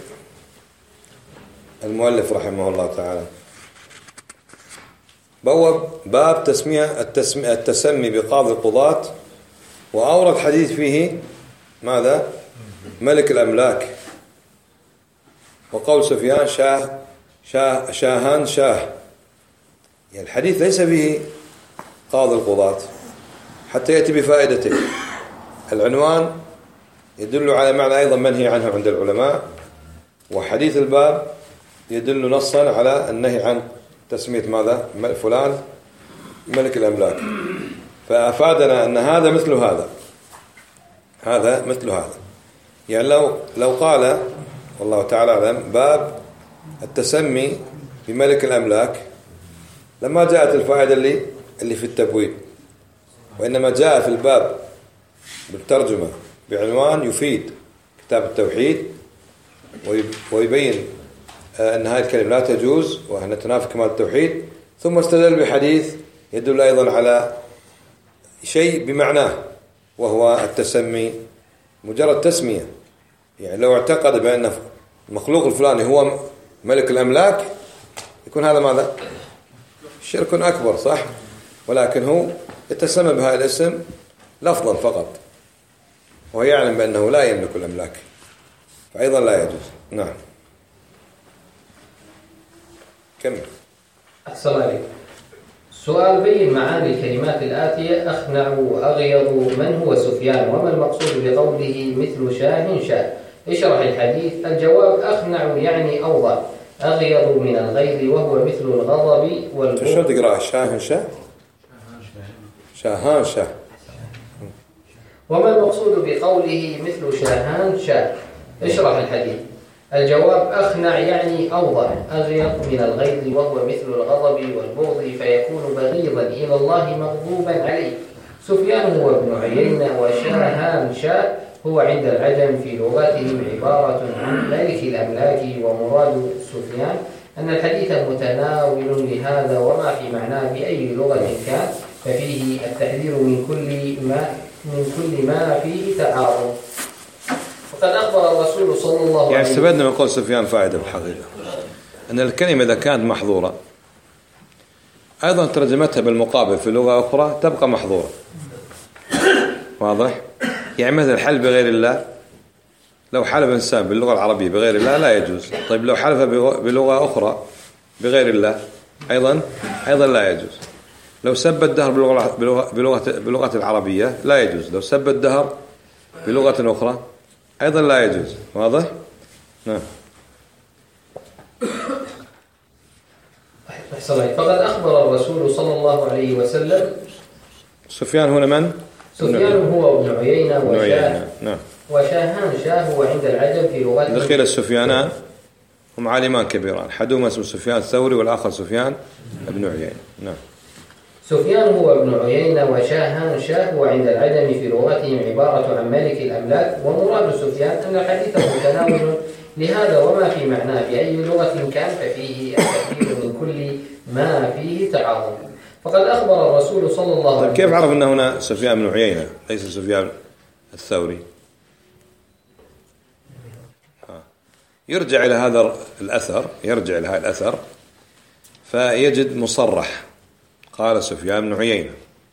[SPEAKER 1] المؤلف رحمه الله تعالى بوب باب تسمية التسمي, التسمي بقاضي القضاة، وأورد حديث فيه ماذا؟ ملك الأملاك، وقول سفيان شاه شاه شاهان شاه، يعني الحديث ليس فيه قاضي القضاة حتى يأتي بفائدته. العنوان يدل على معنى أيضا منهي عنه عند العلماء، وحديث الباب يدل نصا على النهي عن تسمية ماذا؟ فلان ملك الأملاك، فأفادنا أن هذا مثل هذا هذا مثل هذا. يعني لو لو قال والله تعالى أعلم باب التسمي بملك الأملاك لما جاءت الفائدة اللي اللي في التبويب، وإنما جاء في الباب بالترجمة بعنوان يفيد كتاب التوحيد ويبين أن هذه الكلمة لا تجوز وأن تنافي كمال التوحيد، ثم استدل بحديث يدل أيضا على شيء بمعناه وهو التسمي مجرد تسمية. يعني لو اعتقد بأن المخلوق الفلاني هو ملك الأملاك، يكون هذا ماذا؟ شرك أكبر، صح؟ ولكن هو يتسمى بهذا الاسم لفظا فقط، وهو يعلم بأنه لا يملك الأملاك، فأيضا لا يجوز. نعم. كمل.
[SPEAKER 2] أحسن عليك. سؤال: بين معاني الكلمات الآتية: أخنع وأغيض، من هو سفيان؟ وما المقصود بقوله مثل شاه شاه؟ اشرح الحديث. الجواب: أخنع يعني أوضع، أغيض من الغيظ وهو مثل الغضب والبغض.
[SPEAKER 1] شو تقرأ؟ شاه شاه شاهان شاه.
[SPEAKER 2] وما المقصود بقوله مثل شاهان شاه؟ اشرح الحديث. الجواب: أخنع يعني أوضح، أغيض من الغيظ وهو مثل الغضب والبغض، فيكون بغيضا إلى الله مغضوبا عليه. سفيان هو ابن عيينة، وشاهان شاه هو عند العجم في لغتهم عبارة عن ملك الأملاك. ومراد سفيان أن الحديث متناول لهذا وما في معناه بأي لغة كان، ففيه التحذير من كل ما من كل ما فيه تعارض. وقد أخبر الرسول صلى الله عليه وسلم،
[SPEAKER 1] يعني استفدنا من قول سفيان فائدة بالحقيقة، أن الكلمة إذا كانت محظورة أيضا ترجمتها بالمقابل في لغة أخرى تبقى محظورة. واضح؟ يعني مثل الحلف بغير الله، لو حلف إنسان باللغة العربية بغير الله لا يجوز. طيب لو حلف بلغة أخرى بغير الله أيضا أيضا لا يجوز. لو سب الدهر بلغة بلغة بلغة, بلغة العربية لا يجوز. لو سب الدهر بلغة أخرى أيضا لا يجوز. واضح؟ نعم.
[SPEAKER 2] فقد أخبر الرسول صلى الله عليه وسلم.
[SPEAKER 1] سفيان هنا من؟
[SPEAKER 2] سفيان هو ابن عيينة وشاه.
[SPEAKER 1] نعم.
[SPEAKER 2] وشاهان شاه هو عند العجم في لغته.
[SPEAKER 1] دخيل السفيانان هم عالمان كبيران، أحدهما اسمه سفيان الثوري والآخر سفيان ابن عيينة. نعم.
[SPEAKER 2] سفيان هو ابن عيينة، وشاهان شاه هو عند العجم في لغتهم عبارة عن ملك الأملاك. ومراد سفيان أن الحديث متناول لهذا وما في معناه بأي لغة كان، ففيه التحذير من كل ما فيه تعارض. فقد أخبر الرسول صلى الله عليه وسلم.
[SPEAKER 1] طيب كيف عرف أن هنا سفيان بن عيينة ليس سفيان الثوري؟ يرجع إلى هذا الأثر يرجع إلى هذا الأثر فيجد مصرح قال سفيان بن عيينة،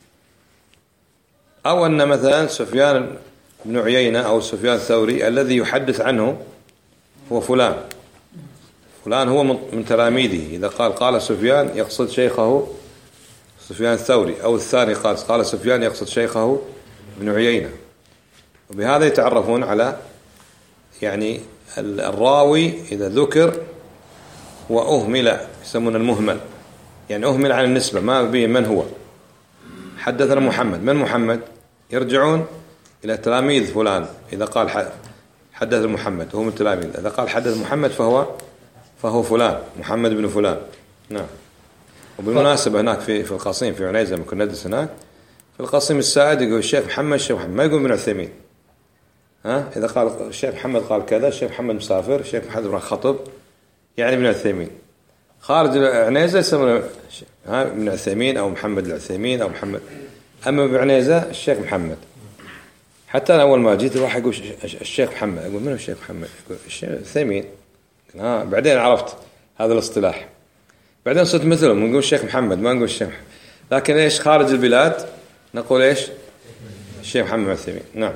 [SPEAKER 1] أو أن مثلا سفيان بن عيينة أو سفيان الثوري الذي يحدث عنه هو فلان فلان هو من تلاميذه. إذا قال قال سفيان يقصد شيخه سفيان الثوري، أو الثاني قال قال سفيان يقصد شيخه ابن عيينة. وبهذا يتعرفون على يعني الراوي إذا ذكر وأهمل يسمون المهمل، يعني أهمل عن النسبة ما به من هو. حدثنا محمد، من محمد؟ يرجعون إلى تلاميذ فلان. إذا قال حدث محمد هو من تلاميذ، إذا قال حدث محمد فهو فهو فلان محمد بن فلان. نعم. وبالمناسبة هناك في في القصيم في عنيزة لما كنا ندرس هناك في القصيم السائد يقول الشيخ محمد الشيخ محمد، ما يقول من عثيمين. ها إذا قال الشيخ محمد قال كذا، الشيخ محمد مسافر، الشيخ محمد بن خطب يعني ابن عثيمين. خارج عنيزة يسمونه ها ابن عثيمين أو محمد العثيمين أو محمد. أما بعنيزة الشيخ محمد. حتى أنا أول ما جيت واحد يقول الشيخ محمد، أقول من هو الشيخ محمد؟ يقول الشيخ عثيمين. ها بعدين عرفت هذا الاصطلاح، بعدين صرت مثلهم نقول الشيخ محمد ما نقول الشيخ محمد. لكن إيش خارج البلاد نقول إيش الشيخ محمد عثيمين. نعم.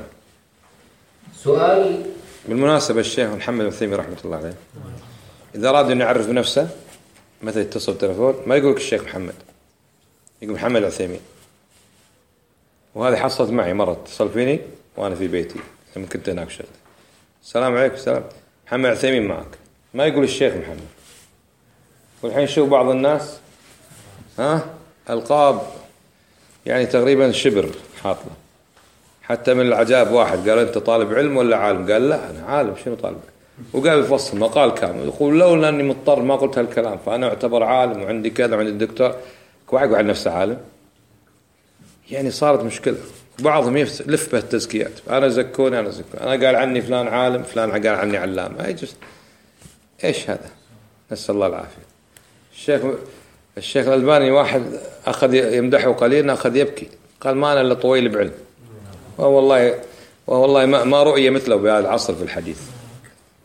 [SPEAKER 2] سؤال
[SPEAKER 1] بالمناسبة الشيخ محمد عثيمين رحمة الله عليه إذا أراد أن يعرف بنفسه مثلا يتصل بالتلفون ما يقول الشيخ محمد، يقول محمد عثيمين. وهذه حصلت معي مرة، اتصل فيني وأنا في بيتي لما كنت هناك شغل، السلام عليكم السلام محمد عثيمين معك، ما يقول الشيخ محمد. والحين شوف بعض الناس ها ألقاب يعني تقريبا شبر حاطله. حتى من العجاب واحد قال أنت طالب علم ولا عالم؟ قال لا أنا عالم. شنو طالب؟ وقال الفصل مقال كامل يقول لولا أني مضطر ما قلت هالكلام فأنا أعتبر عالم وعندي كذا وعندي الدكتور. واحد يقول عن نفسه عالم، يعني صارت مشكلة. بعضهم يلف به التزكيات، أنا زكوني أنا زكوني أنا قال عني فلان عالم فلان قال عني علام. ما يجوز. إيش هذا؟ نسأل الله العافية. الشيخ الشيخ الألباني واحد أخذ يمدحه قليلا أخذ يبكي، قال ما أنا إلا طويل بعلم. والله والله ما ما رؤية مثله بهذا العصر في الحديث.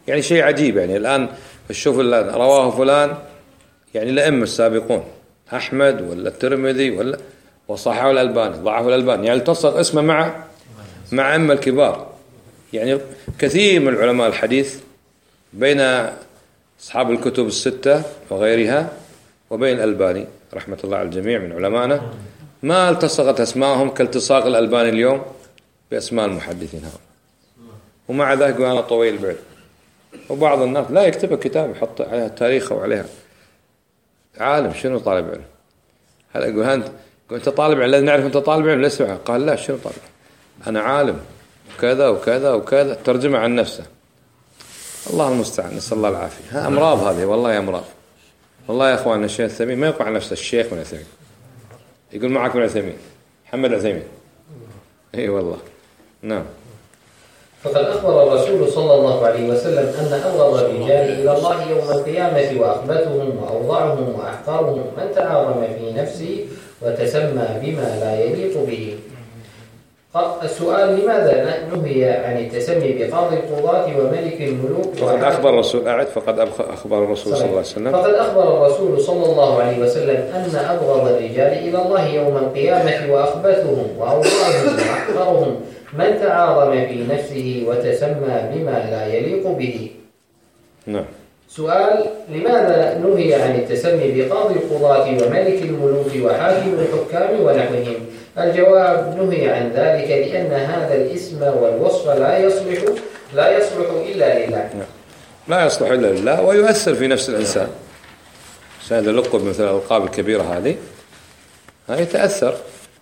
[SPEAKER 1] يعني شيء عجيب. يعني الآن الشوف الآن رواه فلان، يعني الأئمة السابقون أحمد ولا الترمذي ولا وصححه الألباني ضعفه الألباني، يعني التصق اسمه مع مع أئمة الكبار. يعني كثير من علماء الحديث بين أصحاب الكتب الستة وغيرها وبين الألباني رحمة الله على الجميع من علمائنا ما التصقت أسماءهم كالتصاق الألباني اليوم بأسماء المحدثين هؤلاء، ومع ذلك أنا طويل البعد. وبعض الناس لا يكتب كتاب يحط عليها تاريخه وعليها عالم. شنو طالب علم؟ هل أقول أنت أنت طالب علم؟ لازم نعرف أنت طالب علم ليس؟ قال لا، شنو طالب؟ أنا عالم وكذا وكذا وكذا، ترجمة عن نفسه. الله المستعان، نسأل الله العافية. ها أمراض هذه، والله أمراض. والله يا أخوان الشيخ العثيمين ما يقع نفسه الشيخ من العثيمين، يقول معكم العثيمين محمد العثيمين. اي والله. نعم.
[SPEAKER 2] فقد أخبر الرسول صلى الله عليه وسلم أن أبغض الرجال إلى الله يوم القيامة وأخبثهم وأوضعهم وأحقرهم من تعاظم في نفسه وتسمى بما لا يليق به. السؤال: لماذا نهي عن التسمي بقاضي القضاة وملك الملوك؟
[SPEAKER 1] فقد أخبر الرسول أعد فقد أخبر الرسول صلى الله عليه وسلم
[SPEAKER 2] فقد أخبر الرسول صلى الله عليه وسلم أن أبغض الرجال إلى الله يوم القيامة وأخبثهم وأوضعهم وأحقرهم من تعاظم في نفسه وتسمى بما لا يليق به.
[SPEAKER 1] نعم.
[SPEAKER 2] سؤال: لماذا نهي عن التسمي بقاضي القضاة وملك الملوك وحاكم الحكام ونحوهم؟ الجواب: نهي عن ذلك لأن هذا الاسم والوصف لا يصلح لا يصلح إلا لله.
[SPEAKER 1] لا يصلح إلا لله، ويؤثر في نفس الإنسان. هذا اللقب مثل الألقاب الكبيرة هذه يتأثر،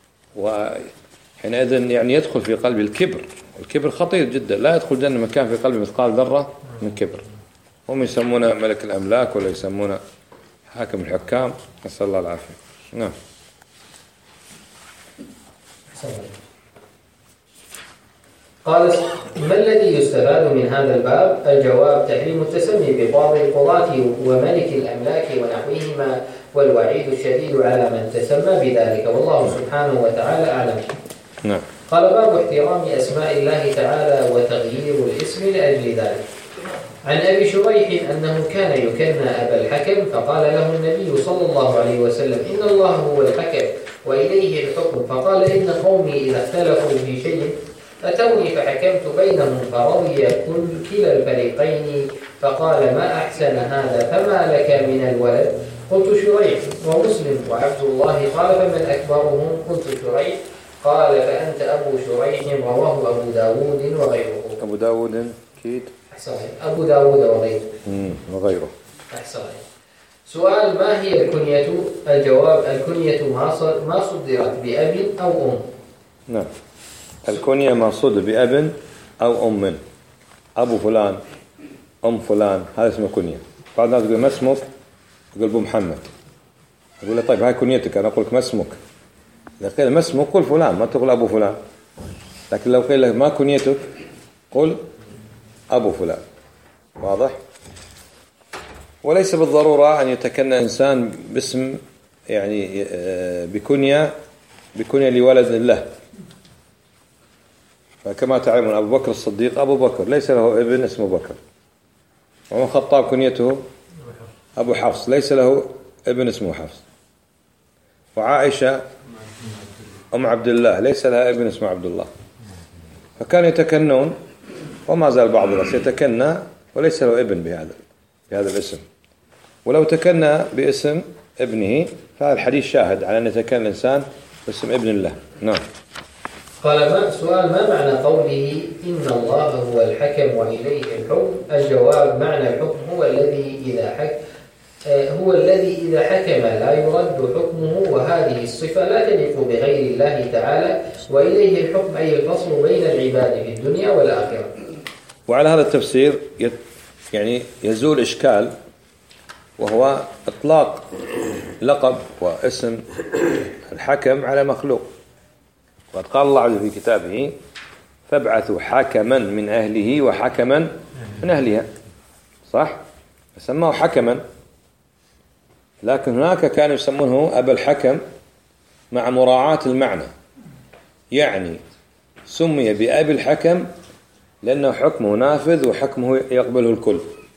[SPEAKER 1] وحينئذ يعني يدخل في قلب الكبر. الكبر خطير جدا، لا يدخل جنة مكان في قلب مثقال ذرة من كبر. هم يسمونه ملك الأملاك ولا يسمونه حاكم الحكام، نسأل الله العافية. نعم.
[SPEAKER 2] قال: ما الذي يستفاد من هذا الباب؟ الجواب: تحريم التسمي بقاضي القضاة وملك الأملاك ونحوهما، والوعيد الشديد على من تسمى بذلك، والله سبحانه وتعالى أعلم.
[SPEAKER 1] نعم.
[SPEAKER 2] قال: باب احترام أسماء الله تعالى وتغيير الاسم لأجل ذلك. عن أبي شريح أنه كان يكنى أبا الحكم، فقال له النبي صلى الله عليه وسلم: إن الله هو الحكم وإليه الحكم. فقال: إن قومي إذا اختلفوا في شيء أتوني فحكمت بينهم فرضي كل كلا الفريقين. فقال: ما أحسن هذا، فما لك من الولد؟ قلت: شريح ومسلم وعبد الله. قال: فمن أكبرهم؟ قلت: شريح. قال: فأنت أبو شريح. رواه أبو داود وغيره.
[SPEAKER 1] أبو داود أكيد.
[SPEAKER 2] أحسن. أبو داود وغيره.
[SPEAKER 1] وغيره.
[SPEAKER 2] أحسن. سؤال: ما هي الكنية؟ الجواب: الكنية ما صدرت بأب أو أم.
[SPEAKER 1] نعم. الكنية ما صدر بأب أو أم. أبو فلان، أم فلان، هذا اسمه كنية. بعض الناس يقول ما اسمك؟ يقول أبو محمد. يقول له طيب هاي كنيتك، أنا أقول لك ما اسمك. إذا قيل ما اسمك قل فلان، ما تقول أبو فلان. لكن لو قيل لك ما كنيتك قل أبو فلان. واضح؟ وليس بالضرورة أن يتكنى إنسان باسم يعني بكنية بكنية لولد له. فكما تعلمون أبو بكر الصديق أبو بكر ليس له ابن اسمه بكر. وعمر الخطاب كنيته أبو حفص ليس له ابن اسمه حفص. وعائشة أم عبد الله ليس لها ابن اسمه عبد الله. فكانوا يتكنون، وما زال بعض الناس يتكنى وليس له ابن بهذا بهذا الاسم. ولو تكنى باسم ابنه فهذا الحديث شاهد على أن يتكنى الإنسان باسم ابن له. نعم.
[SPEAKER 2] قال: ما سؤال: ما معنى قوله إن الله هو الحكم وإليه الحكم؟ الجواب: معنى الحكم هو الذي إذا حك هو الذي إذا حكم لا يرد حكمه، وهذه الصفة لا تليق بغير الله تعالى. وإليه الحكم أي الفصل بين العباد في الدنيا والآخرة.
[SPEAKER 1] وعلى هذا التفسير يعني يزول إشكال، وهو إطلاق لقب واسم الحكم على مخلوق. وقد قال الله عز وجل في كتابه: فابعثوا حكما من أهله وحكما من أهلها. صح؟ سماه حكما، لكن هناك كانوا يسمونه أبا الحكم مع مراعاة المعنى، يعني سمي بأبي الحكم لأنه حكمه نافذ وحكمه يقبله الكل،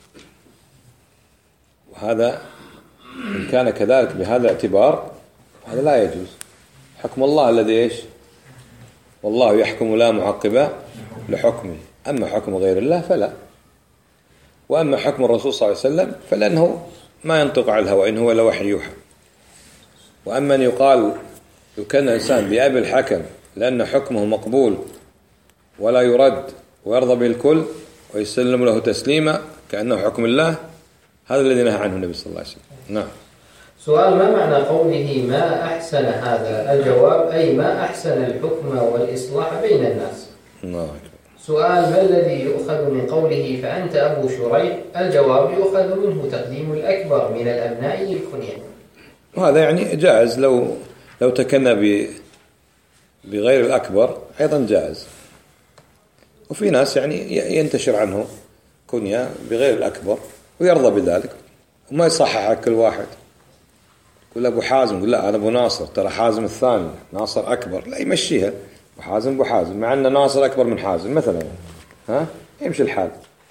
[SPEAKER 1] وهذا إن كان كذلك بهذا الاعتبار هذا لا يجوز. حكم الله الذي إيش؟ والله يحكم لا معقب لحكمه، أما حكم غير الله فلا. وأما حكم الرسول صلى الله عليه وسلم فلأنه ما ينطق على الهوى، إن هو إلا وحي يوحى. وأما أن يقال يكن الإنسان بأبي الحكم لأن حكمه مقبول ولا يرد ويرضى به الكل ويسلم له تسليما كأنه حكم الله، هذا الذي نهى عنه النبي صلى الله عليه وسلم. نعم.
[SPEAKER 2] سؤال: ما معنى قوله ما أحسن هذا؟ الجواب: أي ما أحسن الحكم والإصلاح بين الناس.
[SPEAKER 1] نعم.
[SPEAKER 2] سؤال: ما الذي يؤخذ من قوله فأنت أبو شريح؟ الجواب: يؤخذ منه تقديم الأكبر من الأبناء الكنية.
[SPEAKER 1] وهذا يعني جائز، لو لو تكنى بغير الأكبر أيضا جائز. وفي ناس يعني ينتشر عنه كنية بغير الأكبر ويرضى بذلك وما يصحح كل واحد. يقول أبو حازم، يقول لا أنا أبو ناصر، ترى حازم الثاني، ناصر أكبر، لا يمشيها أبو حازم أبو حازم، مع أن ناصر أكبر من حازم مثلا، ها يمشي الحال.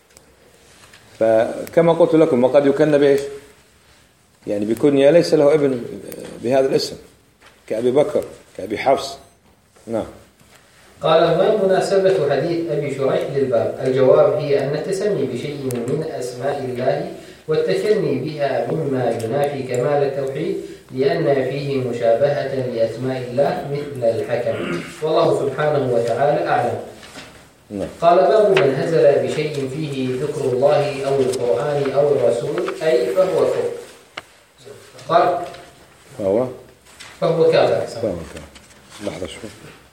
[SPEAKER 1] فكما قلت لكم وقد يكن بإيش؟ يعني بكنية ليس له ابن بهذا الاسم، كأبي بكر كأبي حفص. نعم.
[SPEAKER 2] قال: ما مناسبة حديث أبي شريح للباب؟ الجواب: هي أن التسمي بشيء من أسماء الله والتكني بها مما ينافي كمال التوحيد، لأن فيه مشابهة لأسماء الله مثل الحكم، والله سبحانه وتعالى أعلم.
[SPEAKER 1] نعم.
[SPEAKER 2] قال: باب من هزل بشيء فيه ذكر الله أو القرآن أو الرسول أي فهو كفر. قال:
[SPEAKER 1] فهو
[SPEAKER 2] فهو كافر.
[SPEAKER 1] فهو كافر. لحظة شوي.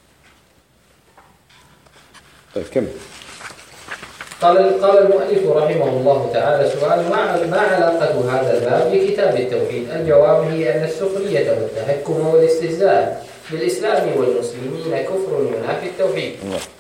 [SPEAKER 1] طيب كم؟
[SPEAKER 2] قال قال المؤلف رحمه الله تعالى: سؤال: ما علاقة هذا الباب بكتاب التوحيد؟ الجواب: هي أن السخرية والتهكم والاستهزاء بالإسلام والمسلمين كفر ينافي التوحيد.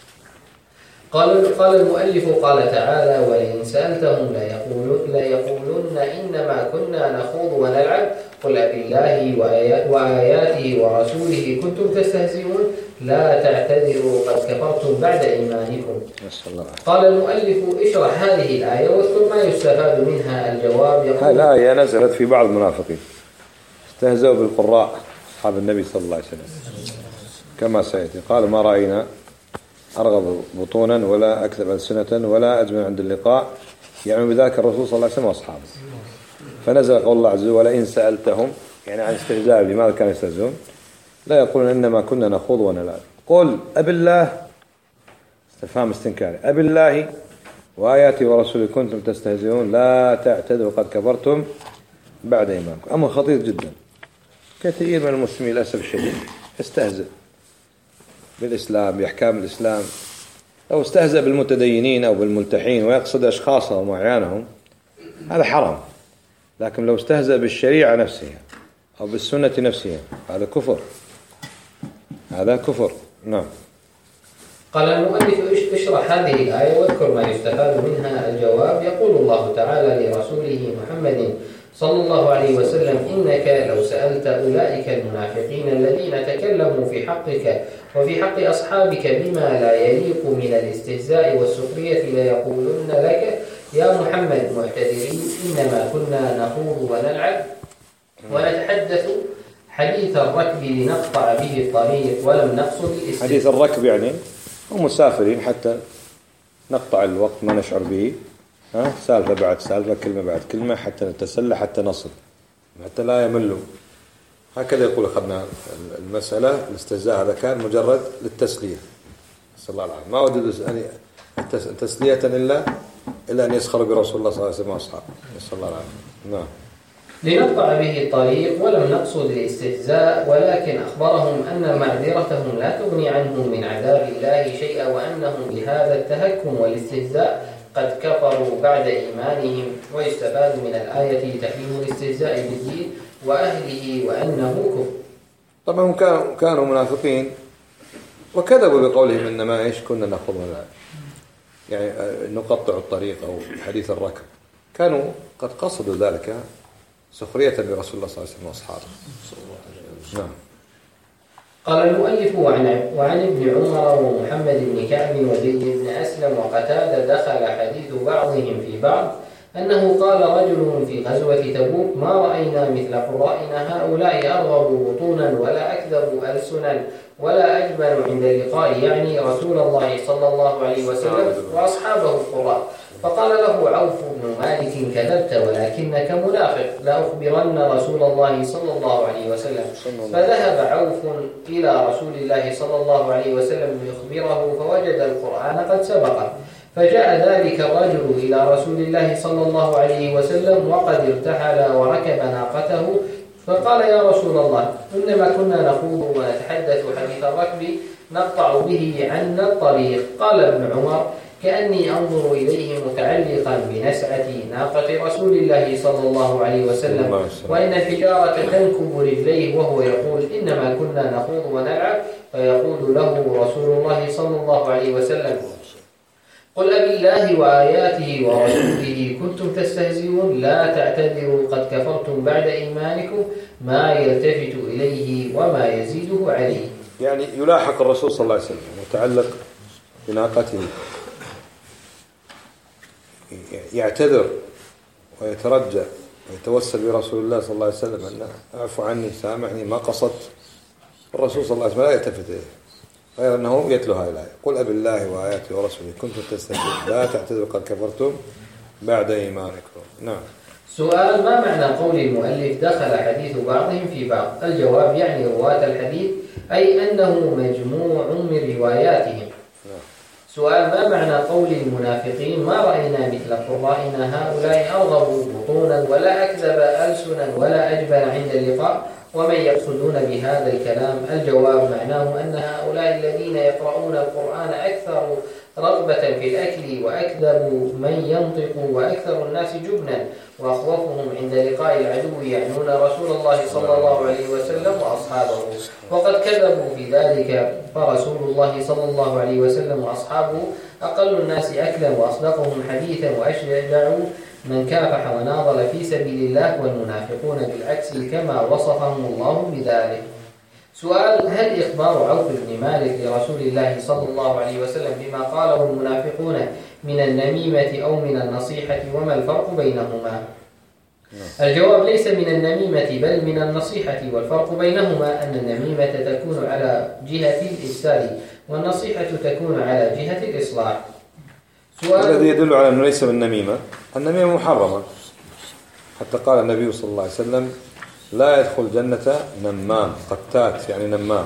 [SPEAKER 2] قال قال المؤلف قال تعالى: ولئن سألتهم ليقولن ليقولن إنما كنا نخوض ونلعب قل بالله وآياته ورسوله كنتم تستهزئون لا تعتذروا قد كفرتم بعد إيمانكم. قال المؤلف: اشرح هذه الآية واذكر ما يستفاد منها. الجواب:
[SPEAKER 1] هذه الآية نزلت في بعض المنافقين استهزأوا بالقراء أصحاب النبي صلى الله عليه وسلم كما سيأتي. قال: ما رأينا أرغب بطونا ولا أكذب ألسنة ولا أجمل عند اللقاء، يعني بذلك الرسول صلى الله عليه وسلم وأصحابه. فنزل قول الله عز وجل: ولئن سألتهم، يعني عن استهزاء لماذا كانوا يستهزئون، لا يقولون إنما كنا نخوض ونلعب. قل أبي الله، استفهام استنكاري، أبي الله وآياته ورسوله كنتم تستهزئون لا تعتذروا قد كفرتم بعد إيمانكم. أمر خطير جدا. كثير من المسلمين للأسف الشديد يستهزئ بالإسلام بأحكام الإسلام، لو استهزأ بالمتدينين أو بالملتحين ويقصد أشخاصهم وأعيانهم هذا حرام، لكن لو استهزأ بالشريعة نفسها أو بالسنة نفسها هذا كفر، هذا كفر. نعم.
[SPEAKER 2] قال المؤلف: اشرح هذه الآية واذكر ما يستفاد منها. الجواب: يقول الله تعالى لرسوله محمد صلى الله عليه وسلم: إنك لو سألت أولئك المنافقين الذين تكلموا في حقك وفي حق أصحابك بما لا يليق من الاستهزاء والسخرية ليقولن لك يا محمد معتذرين إنما كنا نخوض ونلعب ونتحدث حديث الركب لنقطع به الطريق ولم نقصد الاستهزاء.
[SPEAKER 1] حديث الركب يعني هم مسافرين حتى نقطع الوقت ما نشعر به، ها سالفة بعد سالفة كلمة بعد كلمة حتى نتسلى حتى نصل حتى لا يملوا. هكذا يقول أخذنا المسألة. الاستهزاء هذا كان مجرد للتسلية، صلى الله عليه وسلم، ما وجد تسلية إلا إلا أن يسخر برسول الله صلى الله عليه وسلم وأصحابه صلى الله عليه وسلم. نعم.
[SPEAKER 2] لنقطع به الطريق ولم نقصد الاستهزاء، ولكن أخبرهم أن معذرتهم لا تغني عنهم من عذاب الله شيئا، وأنهم بهذا التهكم والاستهزاء قد كفروا بعد إيمانهم. ويستفاد من الآية تحريم الاستهزاء بالدين وأهله وأنه كفر.
[SPEAKER 1] طبعا هم كانوا كانوا منافقين وكذبوا بقولهم إنما إيش كنا نخوض ونلعب، يعني نقطع الطريق أو حديث الركب، كانوا قد قصدوا ذلك سخرية برسول الله صلى الله عليه وسلم وأصحابه. نعم.
[SPEAKER 2] قال المؤلف وعن, وعن ابن عمر ومحمد بن كعب وزيد بن أسلم وقتادة دخل حديث بعضهم في بعض أنه قال رجل في غزوة تبوك: ما رأينا مثل قرائنا هؤلاء أرغب بطونا ولا أكذب ألسنا ولا أجبن عند اللقاء، يعني رسول الله صلى الله عليه وسلم وأصحابه القراء. فقال له عوف بن مالك: كذبت ولكنك منافق، لأخبرن رسول الله صلى الله عليه وسلم. فذهب عوف إلى رسول الله صلى الله عليه وسلم ليخبره، فوجد القرآن قد سبقه. فجاء ذلك الرجل إلى رسول الله صلى الله عليه وسلم وقد ارتحل وركب ناقته، فقال: يا رسول الله، إنما كنا نخوض ونتحدث حديث الركب نقطع به عنا الطريق. قال ابن عمر: كأني أنظر إليه متعلقا بنسعة ناقة رسول الله صلى الله عليه وسلم، وإن الحجارة تنكب رجليه وهو يقول: إنما كنا نخوض ونلعب. فيقول له رسول الله صلى الله عليه وسلم: قل أبالله وآياته ورسوله كنتم تستهزئون، لا تعتذروا قد كفرتم بعد إيمانكم، ما يلتفت إليه وما يزيده عليه.
[SPEAKER 1] يعني يلاحق الرسول صلى الله عليه وسلم متعلق بناقته، يعتذر ويترجى ويتوسل برسول الله صلى الله عليه وسلم أن اعفو عني سامحني ما قصدت. الرسول صلى الله عليه وسلم لا يلتفت إليه غير أنه يتلو هذه الآية: قل أبالله وآياته ورسوله كنتم تستهزئون لا تعتذروا قد كفرتم بعد إيمانكم. نعم.
[SPEAKER 2] سؤال: ما معنى قول المؤلف دخل حديث بعضهم في بعض؟ الجواب: يعني رواة الحديث، أي أنه مجموع من رواياتهم.
[SPEAKER 1] نعم.
[SPEAKER 2] سؤال: ما معنى قول المنافقين: ما رأينا مثل قرائنا هؤلاء أرغب بطونا ولا أكذب ألسنا ولا أجبن عند اللقاء، ومن يقصدون بهذا الكلام؟ الجواب: معناه أن هؤلاء الذين يقرؤون القرآن أكثر رغبة في الأكل وأكذب من ينطق وأكثر الناس جبنا وأخوفهم عند لقاء العدو، يعنون رسول الله صلى الله عليه وسلم وأصحابه، وقد كذبوا في ذلك. فرسول الله صلى الله عليه وسلم وأصحابه أقل الناس أكلا وأصدقهم حديثا وأشجع من كافح وناضل في سبيل الله، والمنافقون بالعكس كما وصفهم الله بذلك. سؤال: هل إخبار عوف بن مالك لرسول الله صلى الله عليه وسلم بما قاله المنافقون من النميمة أو من النصيحة، وما الفرق بينهما؟ الجواب: ليس من النميمة بل من النصيحة، والفرق بينهما أن النميمة تكون على جهة الإفساد والنصيحة تكون على جهة الإصلاح.
[SPEAKER 1] الذي يدل على أنه ليس من النميمة، النميمة محرمة، حتى قال النبي صلى الله عليه وسلم: لا يدخل جنة نمام، قتات يعني نمام.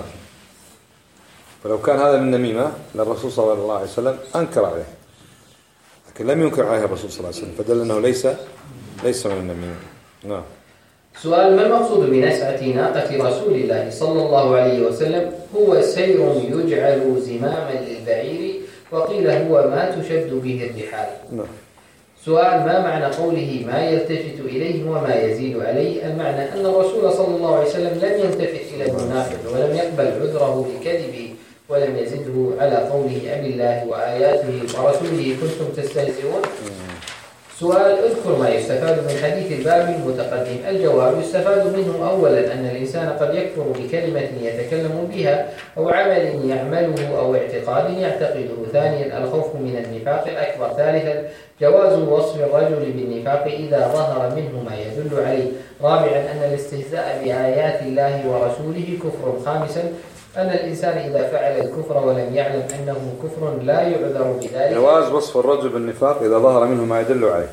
[SPEAKER 1] فلو كان هذا من النميمة للرسول صلى الله عليه وسلم أنكر عليه، لكن لم ينكر عليه الرسول صلى الله عليه وسلم، فدل أنه ليس ليس من النميمة. نعم.
[SPEAKER 2] سؤال: ما المقصود بنسعة ناقة رسول الله صلى الله عليه وسلم؟ هو سير يجعل زماما للبعير، وقيل هو ما تشد به الرحال.
[SPEAKER 1] نعم.
[SPEAKER 2] سؤال: ما معنى قوله ما يلتفت إليه وما يزيد عليه؟ المعنى أن الرسول صلى الله عليه وسلم لم يلتفت إلى المنافق ولم يقبل عذره بكذبه، ولم يزده على قوله أبي الله وآياته ورسوله كنتم تستهزئون. سؤال: اذكر ما يستفاد من حديث الباب المتقدم. الجواب: يستفاد منه أولا أن الإنسان قد يكفر بكلمة يتكلم بها أو عمل يعمله أو اعتقاد يعتقده. ثانيا: الخوف من النفاق الأكبر. ثالثا: جواز وصف الرجل بالنفاق إذا ظهر منه ما يدل عليه. رابعا: أن الاستهزاء بآيات الله ورسوله كفر. خامسا: أن الإنسان إذا فعل الكفر ولم يعلم أنه كفر لا يعذر بذلك.
[SPEAKER 1] جواز وصف الرجل بالنفاق إذا ظهر منه ما يدل عليه.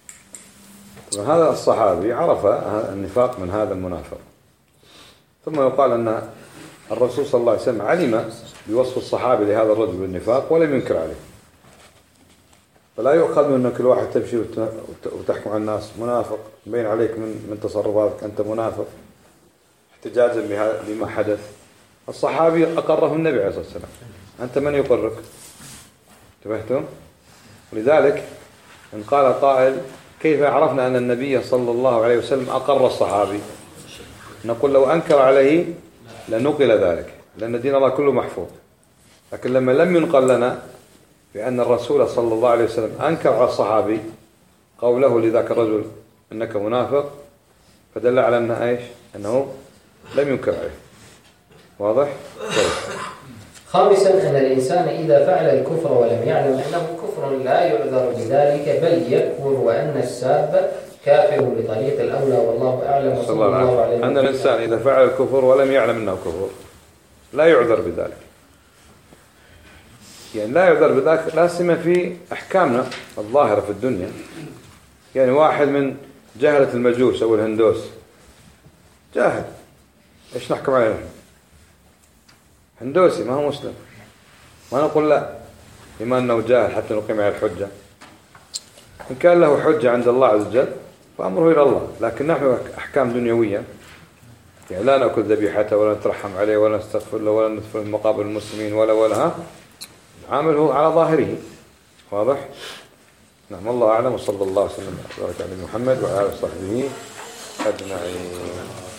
[SPEAKER 1] هذا الصحابي عرف النفاق من هذا المنافق، ثم يقال أن الرسول صلى الله عليه وسلم علم بوصف الصحابي لهذا الرجل بالنفاق ولم ينكر عليه. فلا يؤخذ من أن كل واحد تمشي وتحكم على الناس منافق، بين عليك من من تصرفاتك أنت منافق احتجاجا بما حدث. الصحابي أقره النبي عليه الصلاة والسلام، أنت من يقرك؟ انتبهتم؟ ولذلك إن قال قائل: كيف عرفنا أن النبي صلى الله عليه وسلم أقر الصحابي؟ نقول: لو أنكر عليه لنقل ذلك، لأن دين الله كله محفوظ. لكن لما لم ينقل لنا بأن الرسول صلى الله عليه وسلم أنكر على الصحابي قوله لذاك الرجل إنك منافق، فدل على أنه إيش؟ أنه لم ينكر عليه. واضح؟
[SPEAKER 2] خامسا أن الإنسان إذا فعل الكفر ولم يعلم أنه كفر لا يعذر بذلك بل يكفر، وأن الساب كافر بطريق الأولى، والله أعلم وصلى الله عليه وسلم.
[SPEAKER 1] أن الإنسان إذا فعل الكفر ولم يعلم أنه كفر لا يعذر بذلك، يعني لا يعذر بذلك لا سيما في أحكامنا الظاهرة في الدنيا. يعني واحد من جهلة المجوس أو الهندوس جاهل، إيش نحكم عليه؟ هندوسي ما هو مسلم، ما نقول لا بما أنه جاهل حتى نقيم عليه الحجة. إن كان له حجة عند الله عز وجل فأمره إلى الله، لكن نحن أحكام دنيوية، يعني لا نأكل ذبيحته ولا نترحم عليه ولا نستغفر له ولا ندفن في مقابر المسلمين ولا ولا ها، عامله على ظاهره. واضح؟ نعم، الله أعلم، وصلى الله وسلم على محمد وعلى آله وصحبه أجمعين.